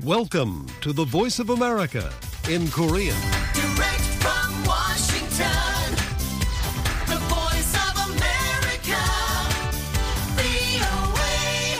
Welcome to the Voice of America in Korean. Direct from Washington, the Voice of America, VOA.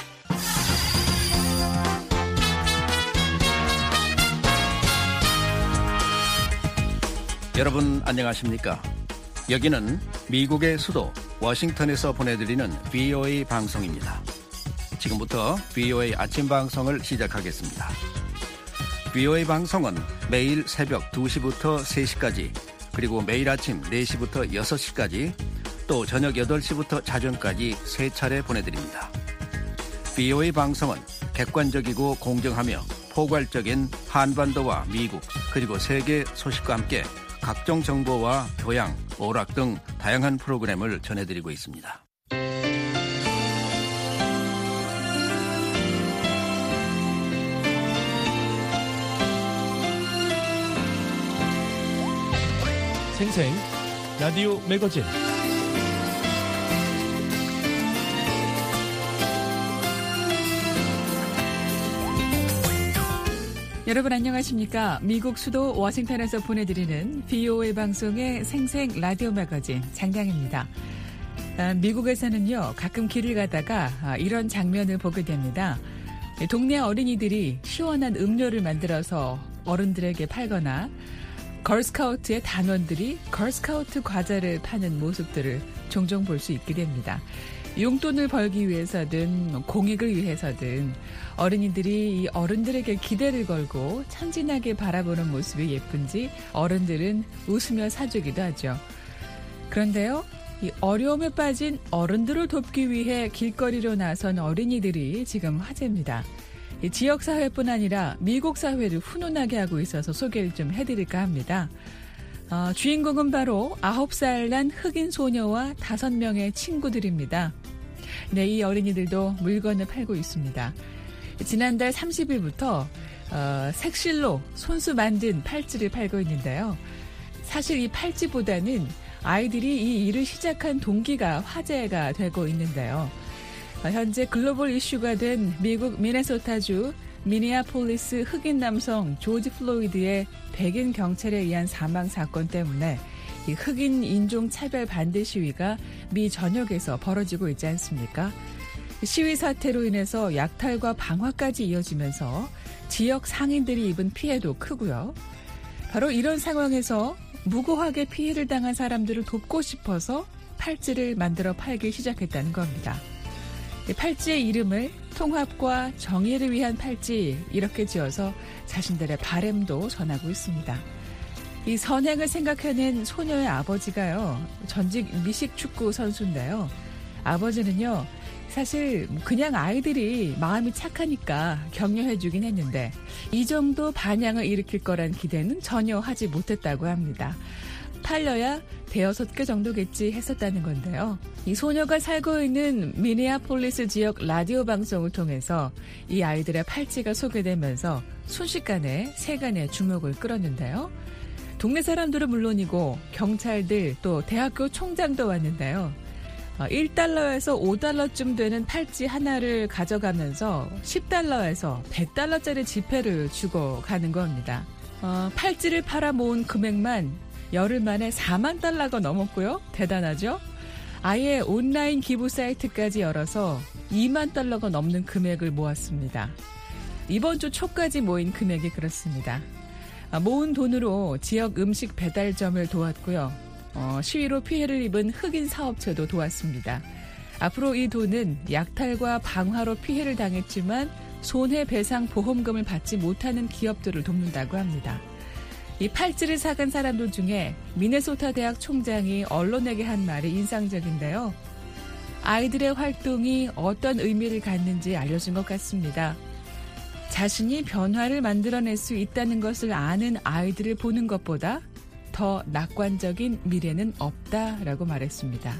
여러분 안녕하십니까? 여기는 미국의 수도 워싱턴에서 보내드리는 VOA 방송입니다. 지금부터 VOA 아침 방송을 시작하겠습니다. VOA 방송은 매일 새벽 2시부터 3시까지, 그리고 매일 아침 4시부터 6시까지, 또 저녁 8시부터 자정까지 3차례 보내드립니다. VOA 방송은 객관적이고 공정하며 포괄적인 한반도와 미국, 그리고 세계 소식과 함께 각종 정보와 교양, 오락 등 다양한 프로그램을 전해드리고 있습니다. 생생 라디오 매거진. 여러분 안녕하십니까? 미국 수도 워싱턴에서 보내드리는 VOA 방송의 생생 라디오 매거진 장량입니다. 미국에서는요, 가끔 길을 가다가 이런 장면을 보게 됩니다. 동네 어린이들이 시원한 음료를 만들어서 어른들에게 팔거나 걸스카우트의 단원들이 걸스카우트 과자를 파는 모습들을 종종 볼 수 있게 됩니다. 용돈을 벌기 위해서든 공익을 위해서든 어린이들이 이 어른들에게 기대를 걸고 천진하게 바라보는 모습이 예쁜지 어른들은 웃으며 사주기도 하죠. 그런데요, 이 어려움에 빠진 어른들을 돕기 위해 길거리로 나선 어린이들이 지금 화제입니다. 이 지역사회뿐 아니라 미국 사회를 훈훈하게 하고 있어서 소개를 좀 해드릴까 합니다. 주인공은 바로 9살 난 흑인 소녀와 5명의 친구들입니다. 네, 이 어린이들도 물건을 팔고 있습니다. 지난달 30일부터 색실로 손수 만든 팔찌를 팔고 있는데요. 사실 이 팔찌보다는 아이들이 이 일을 시작한 동기가 화제가 되고 있는데요. 현재 글로벌 이슈가 된 미국 미네소타주 미니아폴리스 흑인 남성 조지 플로이드의 백인 경찰에 의한 사망 사건 때문에 이 흑인 인종 차별 반대 시위가 미 전역에서 벌어지고 있지 않습니까? 시위 사태로 인해서 약탈과 방화까지 이어지면서 지역 상인들이 입은 피해도 크고요. 바로 이런 상황에서 무고하게 피해를 당한 사람들을 돕고 싶어서 팔찌를 만들어 팔기 시작했다는 겁니다. 팔찌의 이름을 통합과 정의를 위한 팔찌, 이렇게 지어서 자신들의 바램도 전하고 있습니다. 이 선행을 생각해낸 소녀의 아버지가요, 전직 미식축구 선수인데요. 아버지는요, 사실 그냥 아이들이 마음이 착하니까 격려해주긴 했는데 이 정도 반향을 일으킬 거란 기대는 전혀 하지 못했다고 합니다. 팔려야 5개 정도겠지 했었다는 건데요. 이 소녀가 살고 있는 미니아폴리스 지역 라디오 방송을 통해서 이 아이들의 팔찌가 소개되면서 순식간에 세간의 주목을 끌었는데요. 동네 사람들은 물론이고 경찰들 또 대학교 총장도 왔는데요. 1달러에서 5달러쯤 되는 팔찌 하나를 가져가면서 10달러에서 100달러짜리 지폐를 주고 가는 겁니다. 팔찌를 팔아 모은 금액만 열흘 만에 4만 달러가 넘었고요. 대단하죠? 아예 온라인 기부 사이트까지 열어서 2만 달러가 넘는 금액을 모았습니다. 이번 주 초까지 모인 금액이 그렇습니다. 모은 돈으로 지역 음식 배달점을 도왔고요. 시위로 피해를 입은 흑인 사업체도 도왔습니다. 앞으로 이 돈은 약탈과 방화로 피해를 당했지만 손해배상 보험금을 받지 못하는 기업들을 돕는다고 합니다. 이 팔찌를 사간 사람들 중에 미네소타 대학 총장이 언론에게 한 말이 인상적인데요. 아이들의 활동이 어떤 의미를 갖는지 알려준 것 같습니다. 자신이 변화를 만들어낼 수 있다는 것을 아는 아이들을 보는 것보다 더 낙관적인 미래는 없다라고 말했습니다.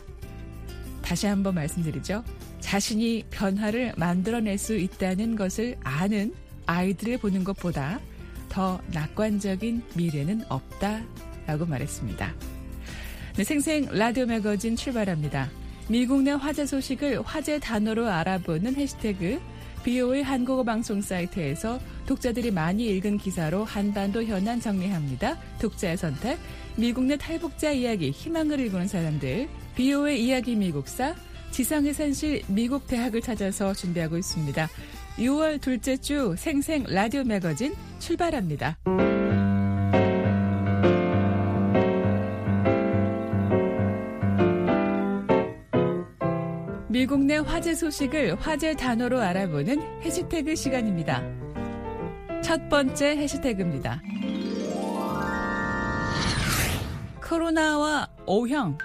다시 한번 말씀드리죠. 자신이 변화를 만들어낼 수 있다는 것을 아는 아이들을 보는 것보다 더 낙관적인 미래는 없다라고 말했습니다. 네, 생생 라디오 매거진 출발합니다. 미국 내 화제 소식을 화제 단어로 알아보는 해시태그 VOA 한국어 방송 사이트에서 독자들이 많이 읽은 기사로 한반도 현안 정리합니다. 독자의 선택, 미국 내 탈북자 이야기, 희망을 일구는 사람들, BO의 이야기 미국사, 지상의 산실 미국 대학을 찾아서 준비하고 있습니다. 6월 둘째 주 생생 라디오 매거진 출발합니다. 미국 내 화제 소식을 화제 단어로 알아보는 해시태그 시간입니다. 첫 번째 해시태그입니다. 코로나와 O형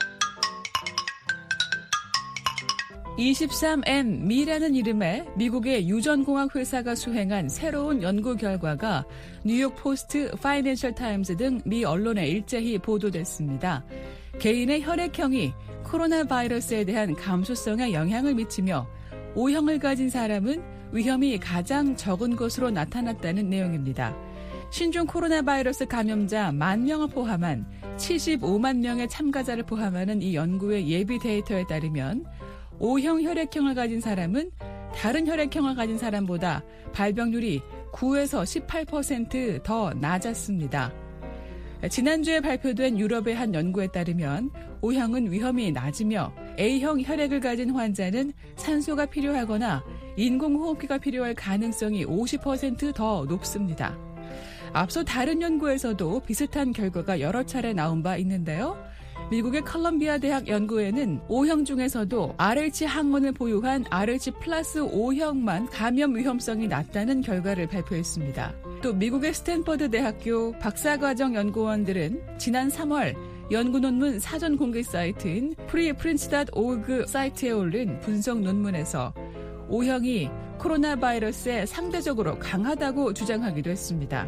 23M이라는 이름의 미국의 유전공학 회사가 수행한 새로운 연구 결과가 뉴욕 포스트, 파이낸셜 타임즈 등 미 언론에 일제히 보도됐습니다. 개인의 혈액형이 코로나 바이러스에 대한 감수성에 영향을 미치며 O형을 가진 사람은 위험이 가장 적은 것으로 나타났다는 내용입니다. 신종 코로나 바이러스 감염자 10,000명을 포함한 75만 명의 참가자를 포함하는 이 연구의 예비 데이터에 따르면 O형 혈액형을 가진 사람은 다른 혈액형을 가진 사람보다 발병률이 9에서 18% 더 낮았습니다. 지난주에 발표된 유럽의 한 연구에 따르면 O형은 위험이 낮으며 A형 혈액을 가진 환자는 산소가 필요하거나 인공호흡기가 필요할 가능성이 50% 더 높습니다. 앞서 다른 연구에서도 비슷한 결과가 여러 차례 나온 바 있는데요. 미국의 컬럼비아 대학 연구에는 O형 중에서도 RH 항원을 보유한 RH 플러스 O형만 감염 위험성이 낮다는 결과를 발표했습니다. 또 미국의 스탠퍼드 대학교 박사과정 연구원들은 지난 3월 연구 논문 사전 공개 사이트인 preprint.org 사이트에 올린 분석 논문에서 O형이 코로나 바이러스에 상대적으로 강하다고 주장하기도 했습니다.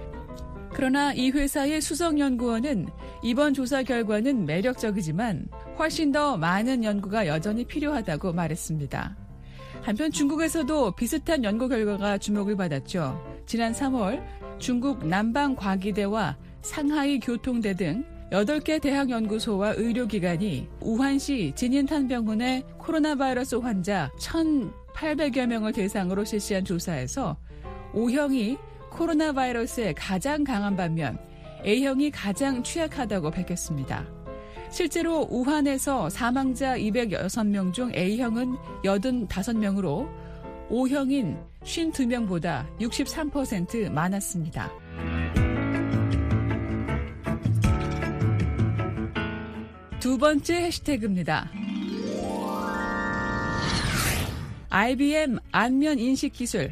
그러나 이 회사의 수석 연구원은 이번 조사 결과는 매력적이지만 훨씬 더 많은 연구가 여전히 필요하다고 말했습니다. 한편 중국에서도 비슷한 연구 결과가 주목을 받았죠. 지난 3월 중국 남방과기대와 상하이 교통대 등 8개 대학연구소와 의료기관이 우한시 진인탄병원의 코로나 바이러스 환자 1,800여 명을 대상으로 실시한 조사에서 O형이 코로나 바이러스에 가장 강한 반면 A형이 가장 취약하다고 밝혔습니다. 실제로 우한에서 사망자 206명 중 A형은 85명으로 O형인 52명보다 63% 많았습니다. 두 번째 해시태그입니다. IBM 안면 인식 기술.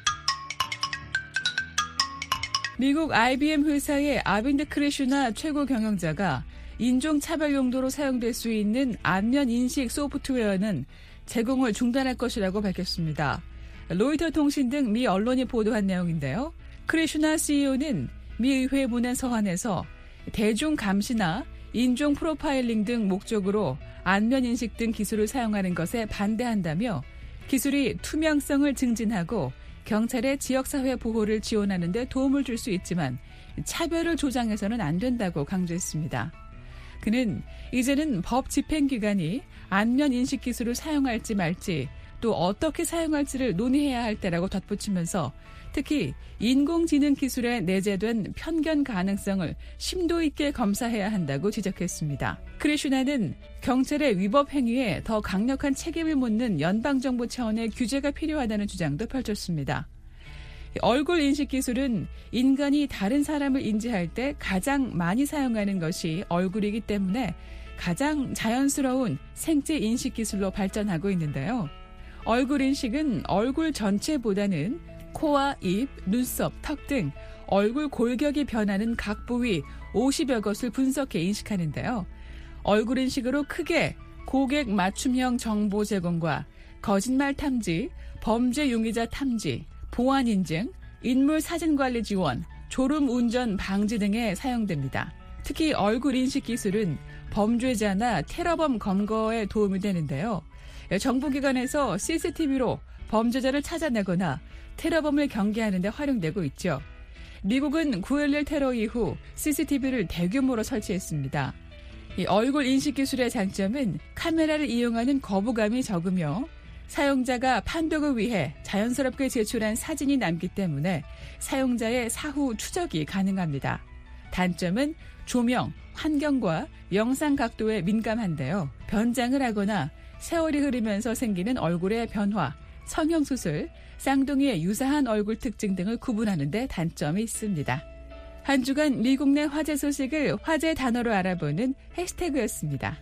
미국 IBM 회사의 아빈드 크레슈나 최고 경영자가 인종차별 용도로 사용될 수 있는 안면 인식 소프트웨어는 제공을 중단할 것이라고 밝혔습니다. 로이터 통신 등 미 언론이 보도한 내용인데요. 크레슈나 CEO는 미 의회 문안 서한에서 대중 감시나 인종 프로파일링 등 목적으로 안면 인식 등 기술을 사용하는 것에 반대한다며 기술이 투명성을 증진하고 경찰의 지역사회 보호를 지원하는 데 도움을 줄 수 있지만 차별을 조장해서는 안 된다고 강조했습니다. 그는 이제는 법 집행기관이 안면 인식 기술을 사용할지 말지 또 어떻게 사용할지를 논의해야 할 때라고 덧붙이면서 특히 인공지능 기술에 내재된 편견 가능성을 심도 있게 검사해야 한다고 지적했습니다. 크레슈나는 경찰의 위법 행위에 더 강력한 책임을 묻는 연방정부 차원의 규제가 필요하다는 주장도 펼쳤습니다. 얼굴 인식 기술은 인간이 다른 사람을 인지할 때 가장 많이 사용하는 것이 얼굴이기 때문에 가장 자연스러운 생체 인식 기술로 발전하고 있는데요. 얼굴 인식은 얼굴 전체보다는 코와 입, 눈썹, 턱 등 얼굴 골격이 변하는 각 부위 50여 것을 분석해 인식하는데요. 얼굴 인식으로 크게 고객 맞춤형 정보 제공과 거짓말 탐지, 범죄 용의자 탐지, 보안 인증, 인물 사진 관리 지원, 졸음 운전 방지 등에 사용됩니다. 특히 얼굴 인식 기술은 범죄자나 테러범 검거에 도움이 되는데요. 정보기관에서 CCTV로 범죄자를 찾아내거나 테러범을 경계하는 데 활용되고 있죠. 미국은 9.11 테러 이후 CCTV를 대규모로 설치했습니다. 이 얼굴 인식 기술의 장점은 카메라를 이용하는 거부감이 적으며 사용자가 판독을 위해 자연스럽게 제출한 사진이 남기 때문에 사용자의 사후 추적이 가능합니다. 단점은 조명, 환경과 영상 각도에 민감한데요. 변장을 하거나 세월이 흐르면서 생기는 얼굴의 변화, 성형수술, 쌍둥이의 유사한 얼굴 특징 등을 구분하는 데 단점이 있습니다. 한 주간 미국 내 화제 소식을 화제 단어로 알아보는 해시태그였습니다.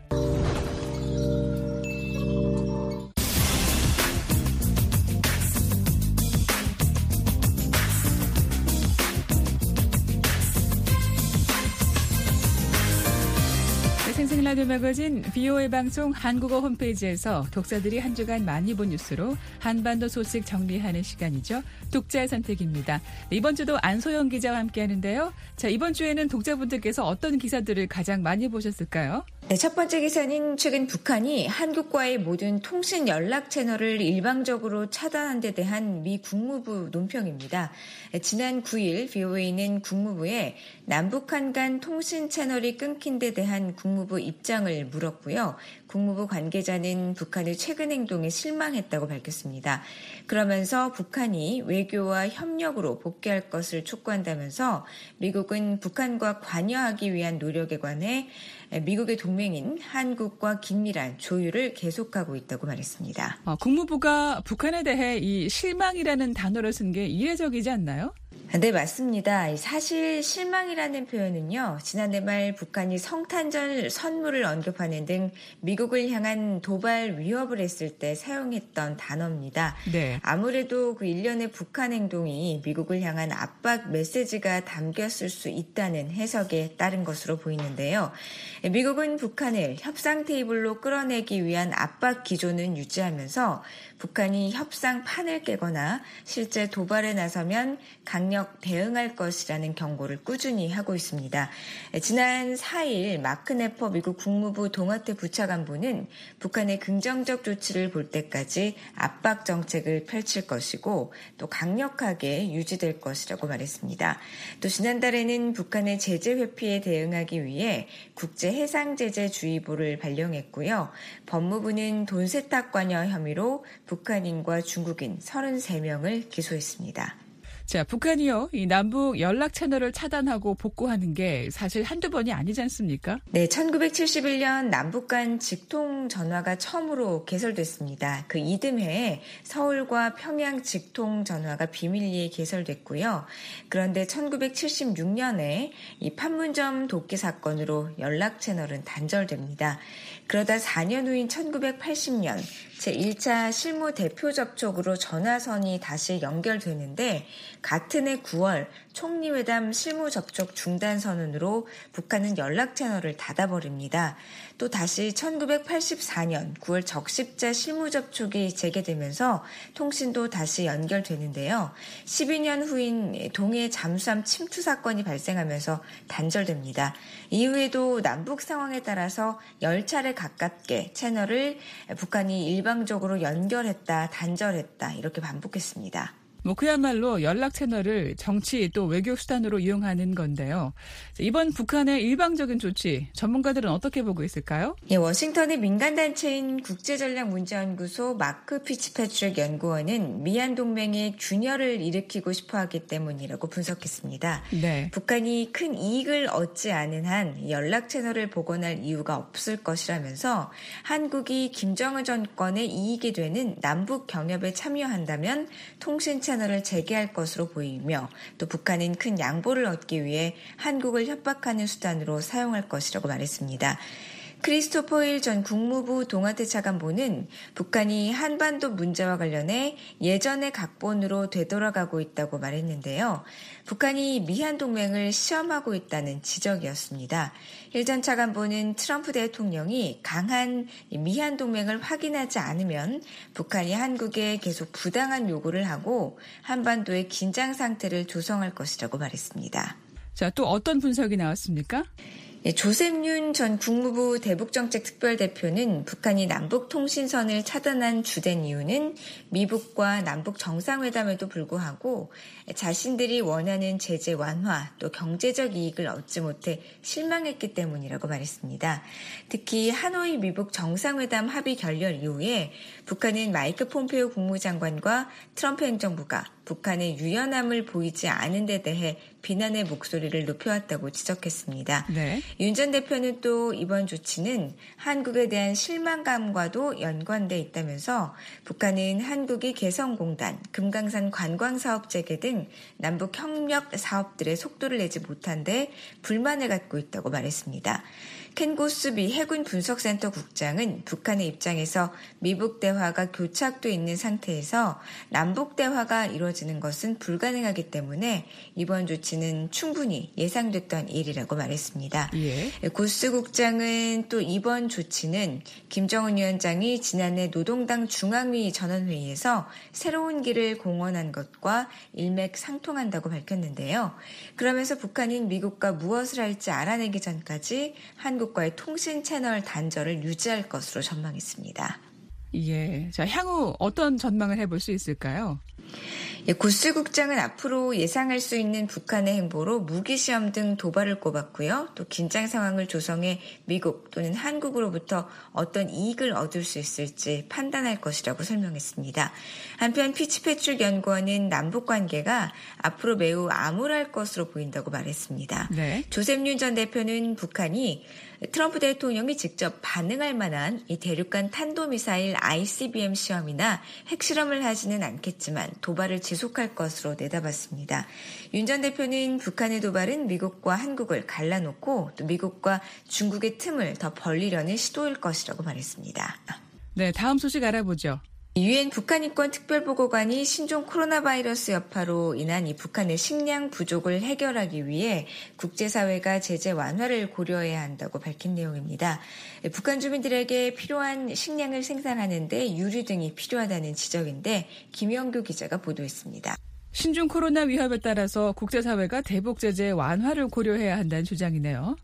생생라디오 매거진 VOA 방송 한국어 홈페이지에서 독자들이 한 주간 많이 본 뉴스로 한반도 소식 정리하는 시간이죠. 독자의 선택입니다. 이번 주도 안소영 기자와 함께하는데요. 자, 이번 주에는 독자분들께서 어떤 기사들을 가장 많이 보셨을까요? 네, 첫 번째 기사는 최근 북한이 한국과의 모든 통신 연락 채널을 일방적으로 차단한 데 대한 미 국무부 논평입니다. 지난 9일 VOA는 국무부에 남북한 간 통신 채널이 끊긴 데 대한 국무부 입장을 물었고요. 국무부 관계자는 북한의 최근 행동에 실망했다고 밝혔습니다. 그러면서 북한이 외교와 협력으로 복귀할 것을 촉구한다면서 미국은 북한과 관여하기 위한 노력에 관해 미국의 동맹인 한국과 긴밀한 조율을 계속하고 있다고 말했습니다. 국무부가 북한에 대해 이 실망이라는 단어를 쓴 게 이례적이지 않나요? 네, 맞습니다. 사실 실망이라는 표현은요, 지난해 말 북한이 성탄절 선물을 언급하는 등 미국을 향한 도발 위협을 했을 때 사용했던 단어입니다. 네. 아무래도 그 일련의 북한 행동이 미국을 향한 압박 메시지가 담겼을 수 있다는 해석에 따른 것으로 보이는데요. 미국은 북한을 협상 테이블로 끌어내기 위한 압박 기조는 유지하면서 북한이 협상판을 깨거나 실제 도발에 나서면 강력 대응할 것이라는 경고를 꾸준히 하고 있습니다. 지난 4일 마크 네퍼 미국 국무부 동아태 부차관보는 북한의 긍정적 조치를 볼 때까지 압박 정책을 펼칠 것이고 또 강력하게 유지될 것이라고 말했습니다. 또 지난달에는 북한의 제재 회피에 대응하기 위해 국제해상제재주의보를 발령했고요. 법무부는 돈 세탁 관여 혐의로 북한인과 중국인 33명을 기소했습니다. 자, 북한이요, 이 남북 연락 채널을 차단하고 복구하는 게 사실 한두 번이 아니지 않습니까? 네, 1971년 남북 간 직통 전화가 처음으로 개설됐습니다. 그 이듬해에 서울과 평양 직통 전화가 비밀리에 개설됐고요. 그런데 1976년에 이 판문점 독기 사건으로 연락 채널은 단절됩니다. 그러다 4년 후인 1980년 제1차 실무 대표 접촉으로 전화선이 다시 연결되는데 같은 해 9월 총리회담 실무 접촉 중단 선언으로 북한은 연락 채널을 닫아버립니다. 또 다시 1984년 9월 적십자 실무 접촉이 재개되면서 통신도 다시 연결되는데요. 12년 후인 동해 잠수함 침투 사건이 발생하면서 단절됩니다. 이후에도 남북 상황에 따라서 10차례 가깝게 채널을 북한이 일방적으로 연결했다, 단절했다 이렇게 반복했습니다. 그야말로 연락 채널을 정치 또 외교 수단으로 이용하는 건데요. 이번 북한의 일방적인 조치, 전문가들은 어떻게 보고 있을까요? 예, 워싱턴의 민간단체인 국제전략문제연구소 마크 피츠패트릭 연구원은 미한 동맹의 균열을 일으키고 싶어하기 때문이라고 분석했습니다. 네. 북한이 큰 이익을 얻지 않은 한 연락 채널을 복원할 이유가 없을 것이라면서 한국이 김정은 정권의 이익이 되는 남북 경협에 참여한다면 통신 채널을 재개할 것으로 보이며 또 북한은 큰 양보를 얻기 위해 한국을 협박하는 수단으로 사용할 것이라고 말했습니다. 크리스토퍼 힐 전 국무부 동아태 차관보는 북한이 한반도 문제와 관련해 예전의 각본으로 되돌아가고 있다고 말했는데요. 북한이 미한 동맹을 시험하고 있다는 지적이었습니다. 힐 전 차관보는 트럼프 대통령이 강한 미한 동맹을 확인하지 않으면 북한이 한국에 계속 부당한 요구를 하고 한반도의 긴장 상태를 조성할 것이라고 말했습니다. 자, 또 어떤 분석이 나왔습니까? 조셉 윤 전 국무부 대북정책특별대표는 북한이 남북통신선을 차단한 주된 이유는 미북과 남북 정상회담에도 불구하고 자신들이 원하는 제재 완화 또 경제적 이익을 얻지 못해 실망했기 때문이라고 말했습니다. 특히 하노이 미북 정상회담 합의 결렬 이후에 북한은 마이크 폼페오 국무장관과 트럼프 행정부가 북한의 유연함을 보이지 않은 데 대해 비난의 목소리를 높여왔다고 지적했습니다. 네. 윤 전 대표는 또 이번 조치는 한국에 대한 실망감과도 연관돼 있다면서 북한은 한국이 개성공단, 금강산 관광사업 재개 등 남북 협력 사업들의 속도를 내지 못한 데 불만을 갖고 있다고 말했습니다. 켄 고스비 해군 분석센터 국장은 북한의 입장에서 미북 대화가 교착돼 있는 상태에서 남북 대화가 이루어지는 것은 불가능하기 때문에 이번 조치는 충분히 예상됐던 일이라고 말했습니다. 예. 고스 국장은 또 이번 조치는 김정은 위원장이 지난해 노동당 중앙위 전원회의에서 새로운 길을 공언한 것과 일맥상통한다고 밝혔는데요. 그러면서 북한은 미국과 무엇을 할지 알아내기 전까지 한국과의 통신 채널 단절을 유지할 것으로 전망했습니다. 예. 자, 향후 어떤 전망을 해볼 수 있을까요? 고스 국장은 앞으로 예상할 수 있는 북한의 행보로 무기시험 등 도발을 꼽았고요. 또 긴장 상황을 조성해 미국 또는 한국으로부터 어떤 이익을 얻을 수 있을지 판단할 것이라고 설명했습니다. 한편 피츠패트릭 연구원은 남북관계가 앞으로 매우 암울할 것으로 보인다고 말했습니다. 네. 조셉 윤 전 대표는 북한이 트럼프 대통령이 직접 반응할 만한 이 대륙간 탄도미사일 ICBM 시험이나 핵실험을 하지는 않겠지만 도발을 지속할 것으로 내다봤습니다. 윤 전 대표는 북한의 도발은 미국과 한국을 갈라놓고 또 미국과 중국의 틈을 더 벌리려는 시도일 것이라고 말했습니다. 네, 다음 소식 알아보죠. 유엔 북한인권 특별보고관이 신종 코로나 바이러스 여파로 인한 이 북한의 식량 부족을 해결하기 위해 국제사회가 제재 완화를 고려해야 한다고 밝힌 내용입니다. 북한 주민들에게 필요한 식량을 생산하는 데 유류 등이 필요하다는 지적인데 김영규 기자가 보도했습니다. 신종 코로나 위협에 따라서 국제사회가 대북 제재 완화를 고려해야 한다는 주장이네요.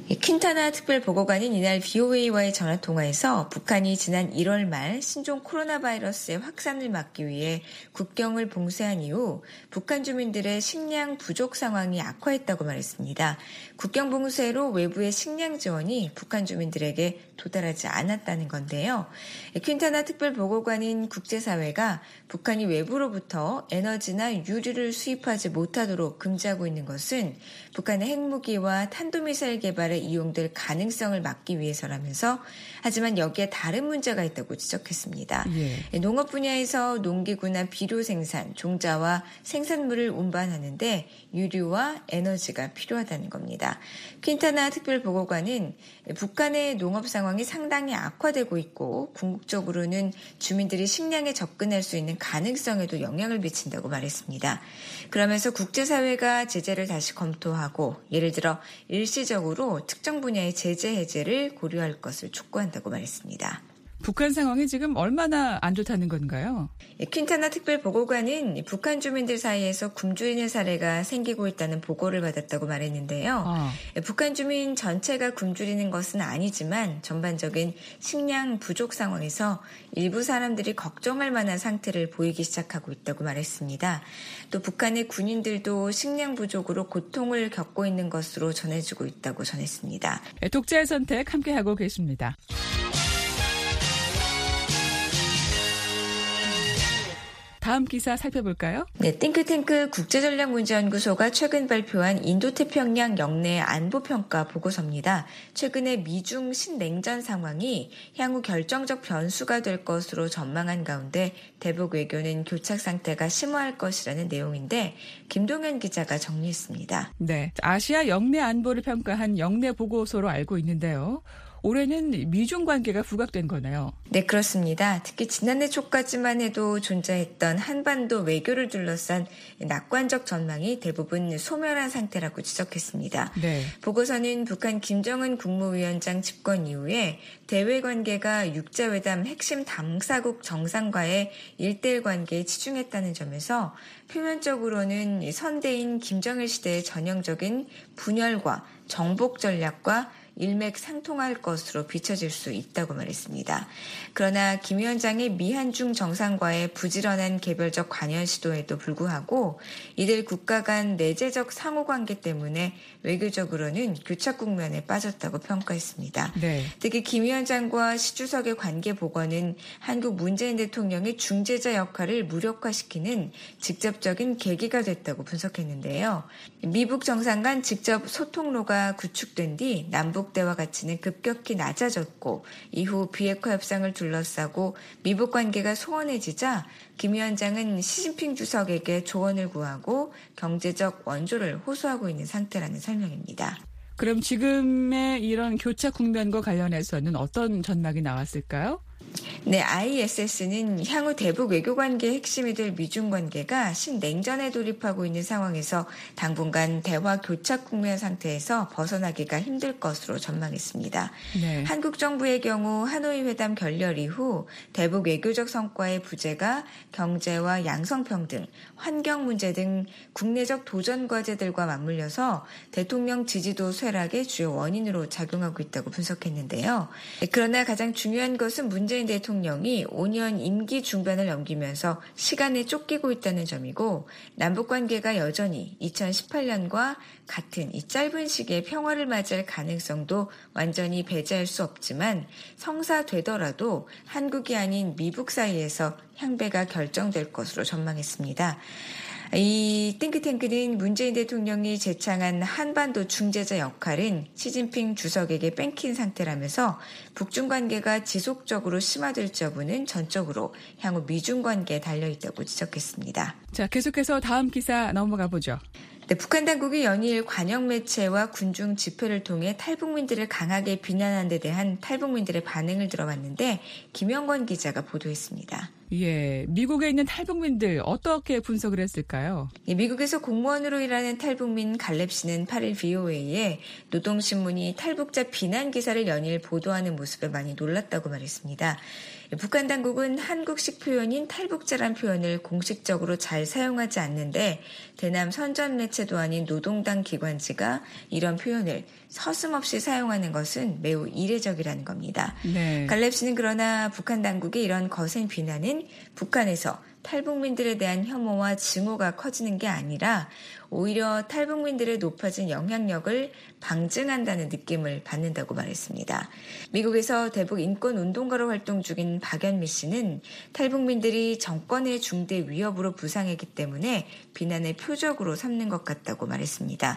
퀸타나 특별보고관은 이날 VOA와의 전화통화에서 북한이 지난 1월 말 신종 코로나 바이러스의 확산을 막기 위해 국경을 봉쇄한 이후 북한 주민들의 식량 부족 상황이 악화했다고 말했습니다. 국경 봉쇄로 외부의 식량 지원이 북한 주민들에게 도달하지 않았다는 건데요. 퀸타나 특별보고관은 국제사회가 북한이 외부로부터 에너지나 유류를 수입하지 못하도록 금지하고 있는 것은 북한의 핵무기와 탄도미사일 개발에 이용될 가능성을 막기 위해서라면서 하지만 여기에 다른 문제가 있다고 지적했습니다. 예. 농업 분야에서 농기구나 비료 생산, 종자와 생산물을 운반하는데 유류와 에너지가 필요하다는 겁니다. 퀸타나 특별보고관은 북한의 농업 상황이 상당히 악화되고 있고 궁극적으로는 주민들이 식량에 접근할 수 있는 가능성에도 영향을 미친다고 말했습니다. 그러면서 국제사회가 제재를 다시 검토하고 예를 들어 일시적으로 특정 분야의 제재 해제를 고려할 것을 촉구한다고 말했습니다. 북한 상황이 지금 얼마나 안 좋다는 건가요? 퀸타나 특별보고관은 북한 주민들 사이에서 굶주리는 사례가 생기고 있다는 보고를 받았다고 말했는데요. 북한 주민 전체가 굶주리는 것은 아니지만 전반적인 식량 부족 상황에서 일부 사람들이 걱정할 만한 상태를 보이기 시작하고 있다고 말했습니다. 또 북한의 군인들도 식량 부족으로 고통을 겪고 있는 것으로 전해지고 있다고 전했습니다. 독자의 선택 함께하고 계십니다. 다음 기사 살펴볼까요? 네, 띵크탱크 국제전략문제연구소가 최근 발표한 인도태평양 영내 안보평가 보고서입니다. 최근에 미중 신냉전 상황이 향후 결정적 변수가 될 것으로 전망한 가운데 대북 외교는 교착 상태가 심화할 것이라는 내용인데 김동현 기자가 정리했습니다. 네, 아시아 영내 안보를 평가한 영내 보고서로 알고 있는데요. 올해는 미중 관계가 부각된 거네요. 네, 그렇습니다. 특히 지난해 초까지만 해도 존재했던 한반도 외교를 둘러싼 낙관적 전망이 대부분 소멸한 상태라고 지적했습니다. 네. 보고서는 북한 김정은 국무위원장 집권 이후에 대외 관계가 육자회담 핵심 당사국 정상과의 1대1 관계에 치중했다는 점에서 표면적으로는 선대인 김정일 시대의 전형적인 분열과 정복 전략과 일맥상통할 것으로 비춰질 수 있다고 말했습니다. 그러나 김 위원장의 미한중 정상과의 부지런한 개별적 관여 시도에도 불구하고 이들 국가 간 내재적 상호관계 때문에 외교적으로는 교착 국면에 빠졌다고 평가했습니다. 네. 특히 김 위원장과 시 주석의 관계 복원은 한국 문재인 대통령의 중재자 역할을 무력화시키는 직접적인 계기가 됐다고 분석했는데요. 미북 정상 간 직접 소통로가 구축된 뒤 남북 대화 가치는 급격히 낮아졌고 이후 비핵화 협상을 둘러싸고 미북 관계가 소원해지자 김 위원장은 시진핑 주석에게 조언을 구하고 경제적 원조를 호소하고 있는 상태라는 설명입니다. 그럼 지금의 이런 교착 국면과 관련해서는 어떤 전망이 나왔을까요? 네, ISS는 향후 대북 외교관계의 핵심이 될 미중 관계가 신냉전에 돌입하고 있는 상황에서 당분간 대화 교착 국면 상태에서 벗어나기가 힘들 것으로 전망했습니다. 네. 한국 정부의 경우 하노이 회담 결렬 이후 대북 외교적 성과의 부재가 경제와 양성평등, 환경 문제 등 국내적 도전 과제들과 맞물려서 대통령 지지도 쇠락의 주요 원인으로 작용하고 있다고 분석했는데요. 그러나 가장 중요한 것은 문재인 대통령이 5년 임기 중반을 넘기면서 시간에 쫓기고 있다는 점이고 남북관계가 여전히 2018년과 같은 이 짧은 시기에 평화를 맞이할 가능성도 완전히 배제할 수 없지만 성사되더라도 한국이 아닌 미북 사이에서 향배가 결정될 것으로 전망했습니다. 이 띵크탱크는 문재인 대통령이 제창한 한반도 중재자 역할은 시진핑 주석에게 뺏긴 상태라면서 북중 관계가 지속적으로 심화될지 여부는 전적으로 향후 미중 관계에 달려있다고 지적했습니다. 자, 계속해서 다음 기사 넘어가 보죠. 네, 북한 당국이 연일 관영 매체와 군중 집회를 통해 탈북민들을 강하게 비난한 데 대한 탈북민들의 반응을 들어봤는데 김영권 기자가 보도했습니다. 예, 미국에 있는 탈북민들 어떻게 분석을 했을까요? 미국에서 공무원으로 일하는 탈북민 갈렙 씨는 8일 VOA에 노동신문이 탈북자 비난 기사를 연일 보도하는 모습에 많이 놀랐다고 말했습니다. 북한 당국은 한국식 표현인 탈북자란 표현을 공식적으로 잘 사용하지 않는데 대남 선전 매체도 아닌 노동당 기관지가 이런 표현을 서슴없이 사용하는 것은 매우 이례적이라는 겁니다. 네. 갈렙 씨는 그러나 북한 당국의 이런 거센 비난은 북한에서 탈북민들에 대한 혐오와 증오가 커지는 게 아니라 오히려 탈북민들의 높아진 영향력을 방증한다는 느낌을 받는다고 말했습니다. 미국에서 대북 인권운동가로 활동 중인 박연미 씨는 탈북민들이 정권의 중대 위협으로 부상했기 때문에 비난의 표적으로 삼는 것 같다고 말했습니다.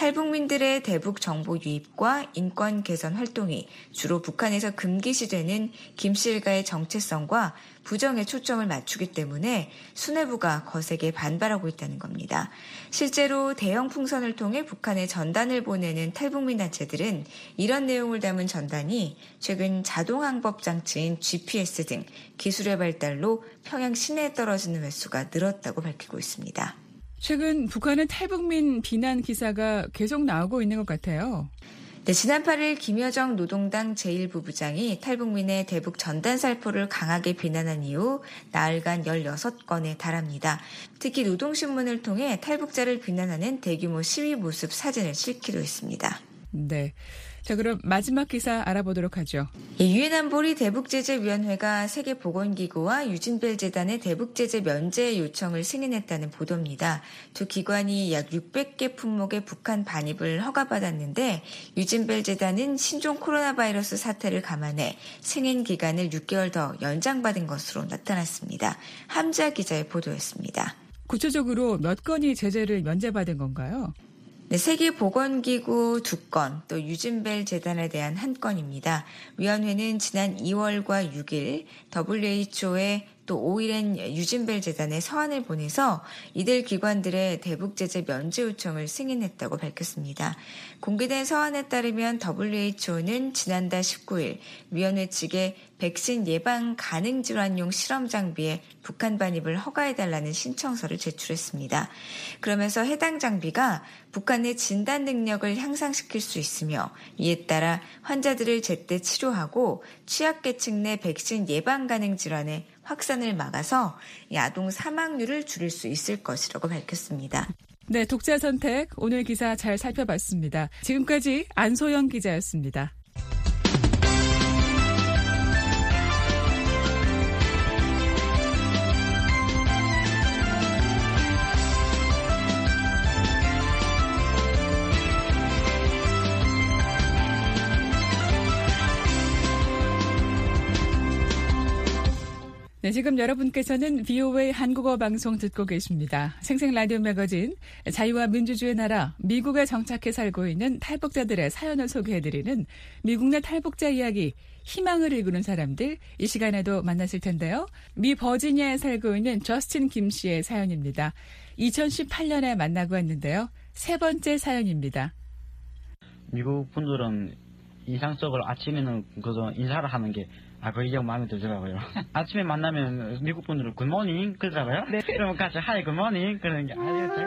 탈북민들의 대북 정보 유입과 인권 개선 활동이 주로 북한에서 금기시되는 김 씨 일가의 정체성과 부정에 초점을 맞추기 때문에 수뇌부가 거세게 반발하고 있다는 겁니다. 실제로 대형 풍선을 통해 북한에 전단을 보내는 탈북민 단체들은 이런 내용을 담은 전단이 최근 자동항법 장치인 GPS 등 기술의 발달로 평양 시내에 떨어지는 횟수가 늘었다고 밝히고 있습니다. 최근 북한은 탈북민 비난 기사가 계속 나오고 있는 것 같아요. 네, 지난 8일 김여정 노동당 제1부부장이 탈북민의 대북 전단 살포를 강하게 비난한 이후 나흘간 16건에 달합니다. 특히 노동신문을 통해 탈북자를 비난하는 대규모 시위 모습 사진을 실기도 했습니다. 네. 자, 그럼 마지막 기사 알아보도록 하죠. 유엔 안보리 대북제재위원회가 세계보건기구와 유진벨 재단의 대북제재 면제 요청을 승인했다는 보도입니다. 두 기관이 약 600개 품목의 북한 반입을 허가받았는데 유진벨 재단은 신종 코로나 바이러스 사태를 감안해 승인 기간을 6개월 더 연장받은 것으로 나타났습니다. 함자 기자의 보도였습니다. 구체적으로 몇 건이 제재를 면제받은 건가요? 네, 세계보건기구 2건, 또 유진벨 재단에 대한 1건입니다. 위원회는 지난 2월과 6일 WHO의 또 오일앤 유진벨 재단에 서한을 보내서 이들 기관들의 대북 제재 면제 요청을 승인했다고 밝혔습니다. 공개된 서한에 따르면 WHO는 지난달 19일 위원회 측에 백신 예방 가능 질환용 실험 장비에 북한 반입을 허가해달라는 신청서를 제출했습니다. 그러면서 해당 장비가 북한의 진단 능력을 향상시킬 수 있으며 이에 따라 환자들을 제때 치료하고 취약계층 내 백신 예방 가능 질환의 확산을 막아서 아동 사망률을 줄일 수 있을 것이라고 밝혔습니다. 네, 독자 선택 오늘 기사 잘 살펴봤습니다. 지금까지 안소영 기자였습니다. 네, 지금 여러분께서는 VOA 한국어 방송 듣고 계십니다. 생생 라디오 매거진 자유와 민주주의 나라 미국에 정착해 살고 있는 탈북자들의 사연을 소개해드리는 미국 내 탈북자 이야기 희망을 일구는 사람들 이 시간에도 만났을 텐데요. 미 버지니아에 살고 있는 저스틴 김 씨의 사연입니다. 2018년에 만나고 왔는데요. 세 번째 사연입니다. 미국 분들은 이상적으로 아침에는 그저 인사를 하는 게 그게 마음에 들더라고요. 아침에 만나면 미국 분들은 굿모닝 그러더라고요. 네. 그러면 같이 하이 굿모닝 그러는 게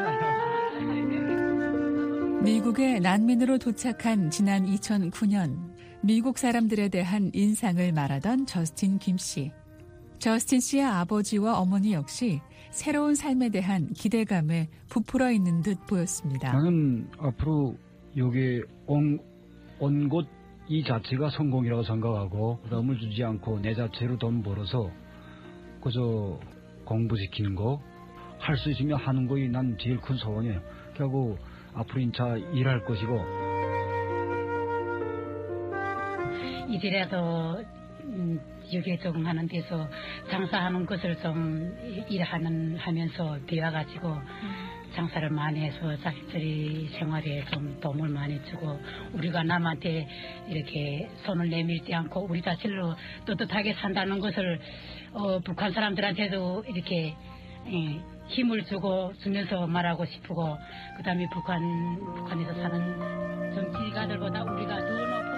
장난. 미국에 난민으로 도착한 지난 2009년 미국 사람들에 대한 인상을 말하던 저스틴 김 씨. 저스틴 씨의 아버지와 어머니 역시 새로운 삶에 대한 기대감에 부풀어 있는 듯 보였습니다. 나는 앞으로 여기 온 곳 이 자체가 성공이라고 생각하고 부담을 주지 않고 내 자체로 돈 벌어서 그저 공부시키는 거 할 수 있으면 하는 거이 난 제일 큰 소원이에요. 그리고 앞으로 인차 일할 것이고 이제라도 여기에 적응하는 데서 장사하는 것을 좀 하면서 배워가지고 장사를 많이 해서 자식들이 생활에 좀 도움을 많이 주고 우리가 남한테 이렇게 손을 내밀지 않고 우리 자신으로 떳떳하게 산다는 것을 북한 사람들한테도 이렇게 힘을 주면서 말하고 싶고 그다음에 북한에서 사는 정치가들보다 우리가 더 높은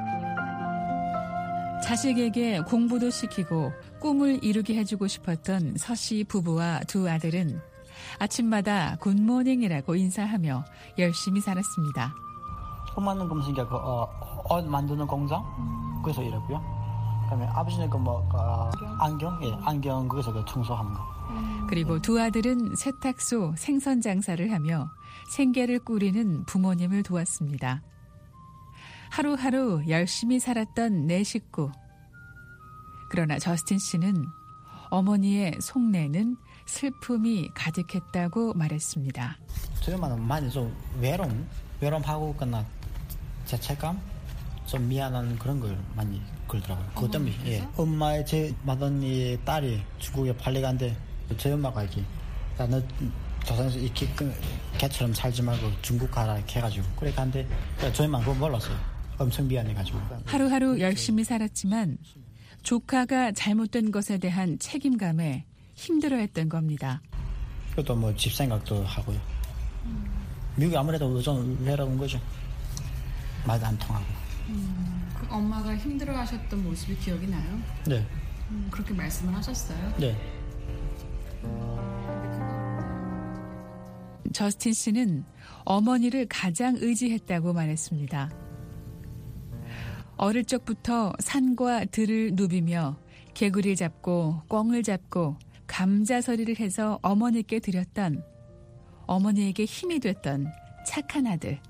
자식에게 공부도 시키고 꿈을 이루게 해주고 싶었던 서 씨 부부와 두 아들은 아침마다 굿모닝이라고 인사하며 열심히 살았습니다. 손 만든 검색이 옷 만드는 공장 거기서 일했고요. 그다음에 아버지는 안경 안경 거기서 청소하는 거. 그리고 두 아들은 세탁소 생선 장사를 하며 생계를 꾸리는 부모님을 도왔습니다. 하루하루 열심히 살았던 네 식구. 그러나 저스틴 씨는 어머니의 속내는 슬픔이 가득했다고 말했습니다. 저희 엄마는 많이 좀 외로움하고 그나 죄책감, 좀 미안한 그런 걸 많이 걸더라고요. 그것 때문에 엄마의 제 맏언니 딸이 중국에 팔려간데 저희 엄마가 이렇게 너 조선에서 이렇게 개처럼 살지 말고 중국 가라 이렇게 해가지고 그래 간데 저희 엄마는 그거 몰랐어요. 엄청 미안해가지고. 하루하루 열심히 살았지만 조카가 잘못된 것에 대한 책임감에 힘들어했던 겁니다. 그것도 집 생각도 하고요. 미국이 아무래도 좀 외로운 거죠. 말도 안 통하고. 그 엄마가 힘들어하셨던 모습이 기억이 나요? 네. 그렇게 말씀을 하셨어요? 네. 저스틴 씨는 어머니를 가장 의지했다고 말했습니다. 어릴 적부터 산과 들을 누비며 개구리를 잡고 꿩을 잡고 감자서리를 해서 어머니께 드렸던 어머니에게 힘이 됐던 착한 아들.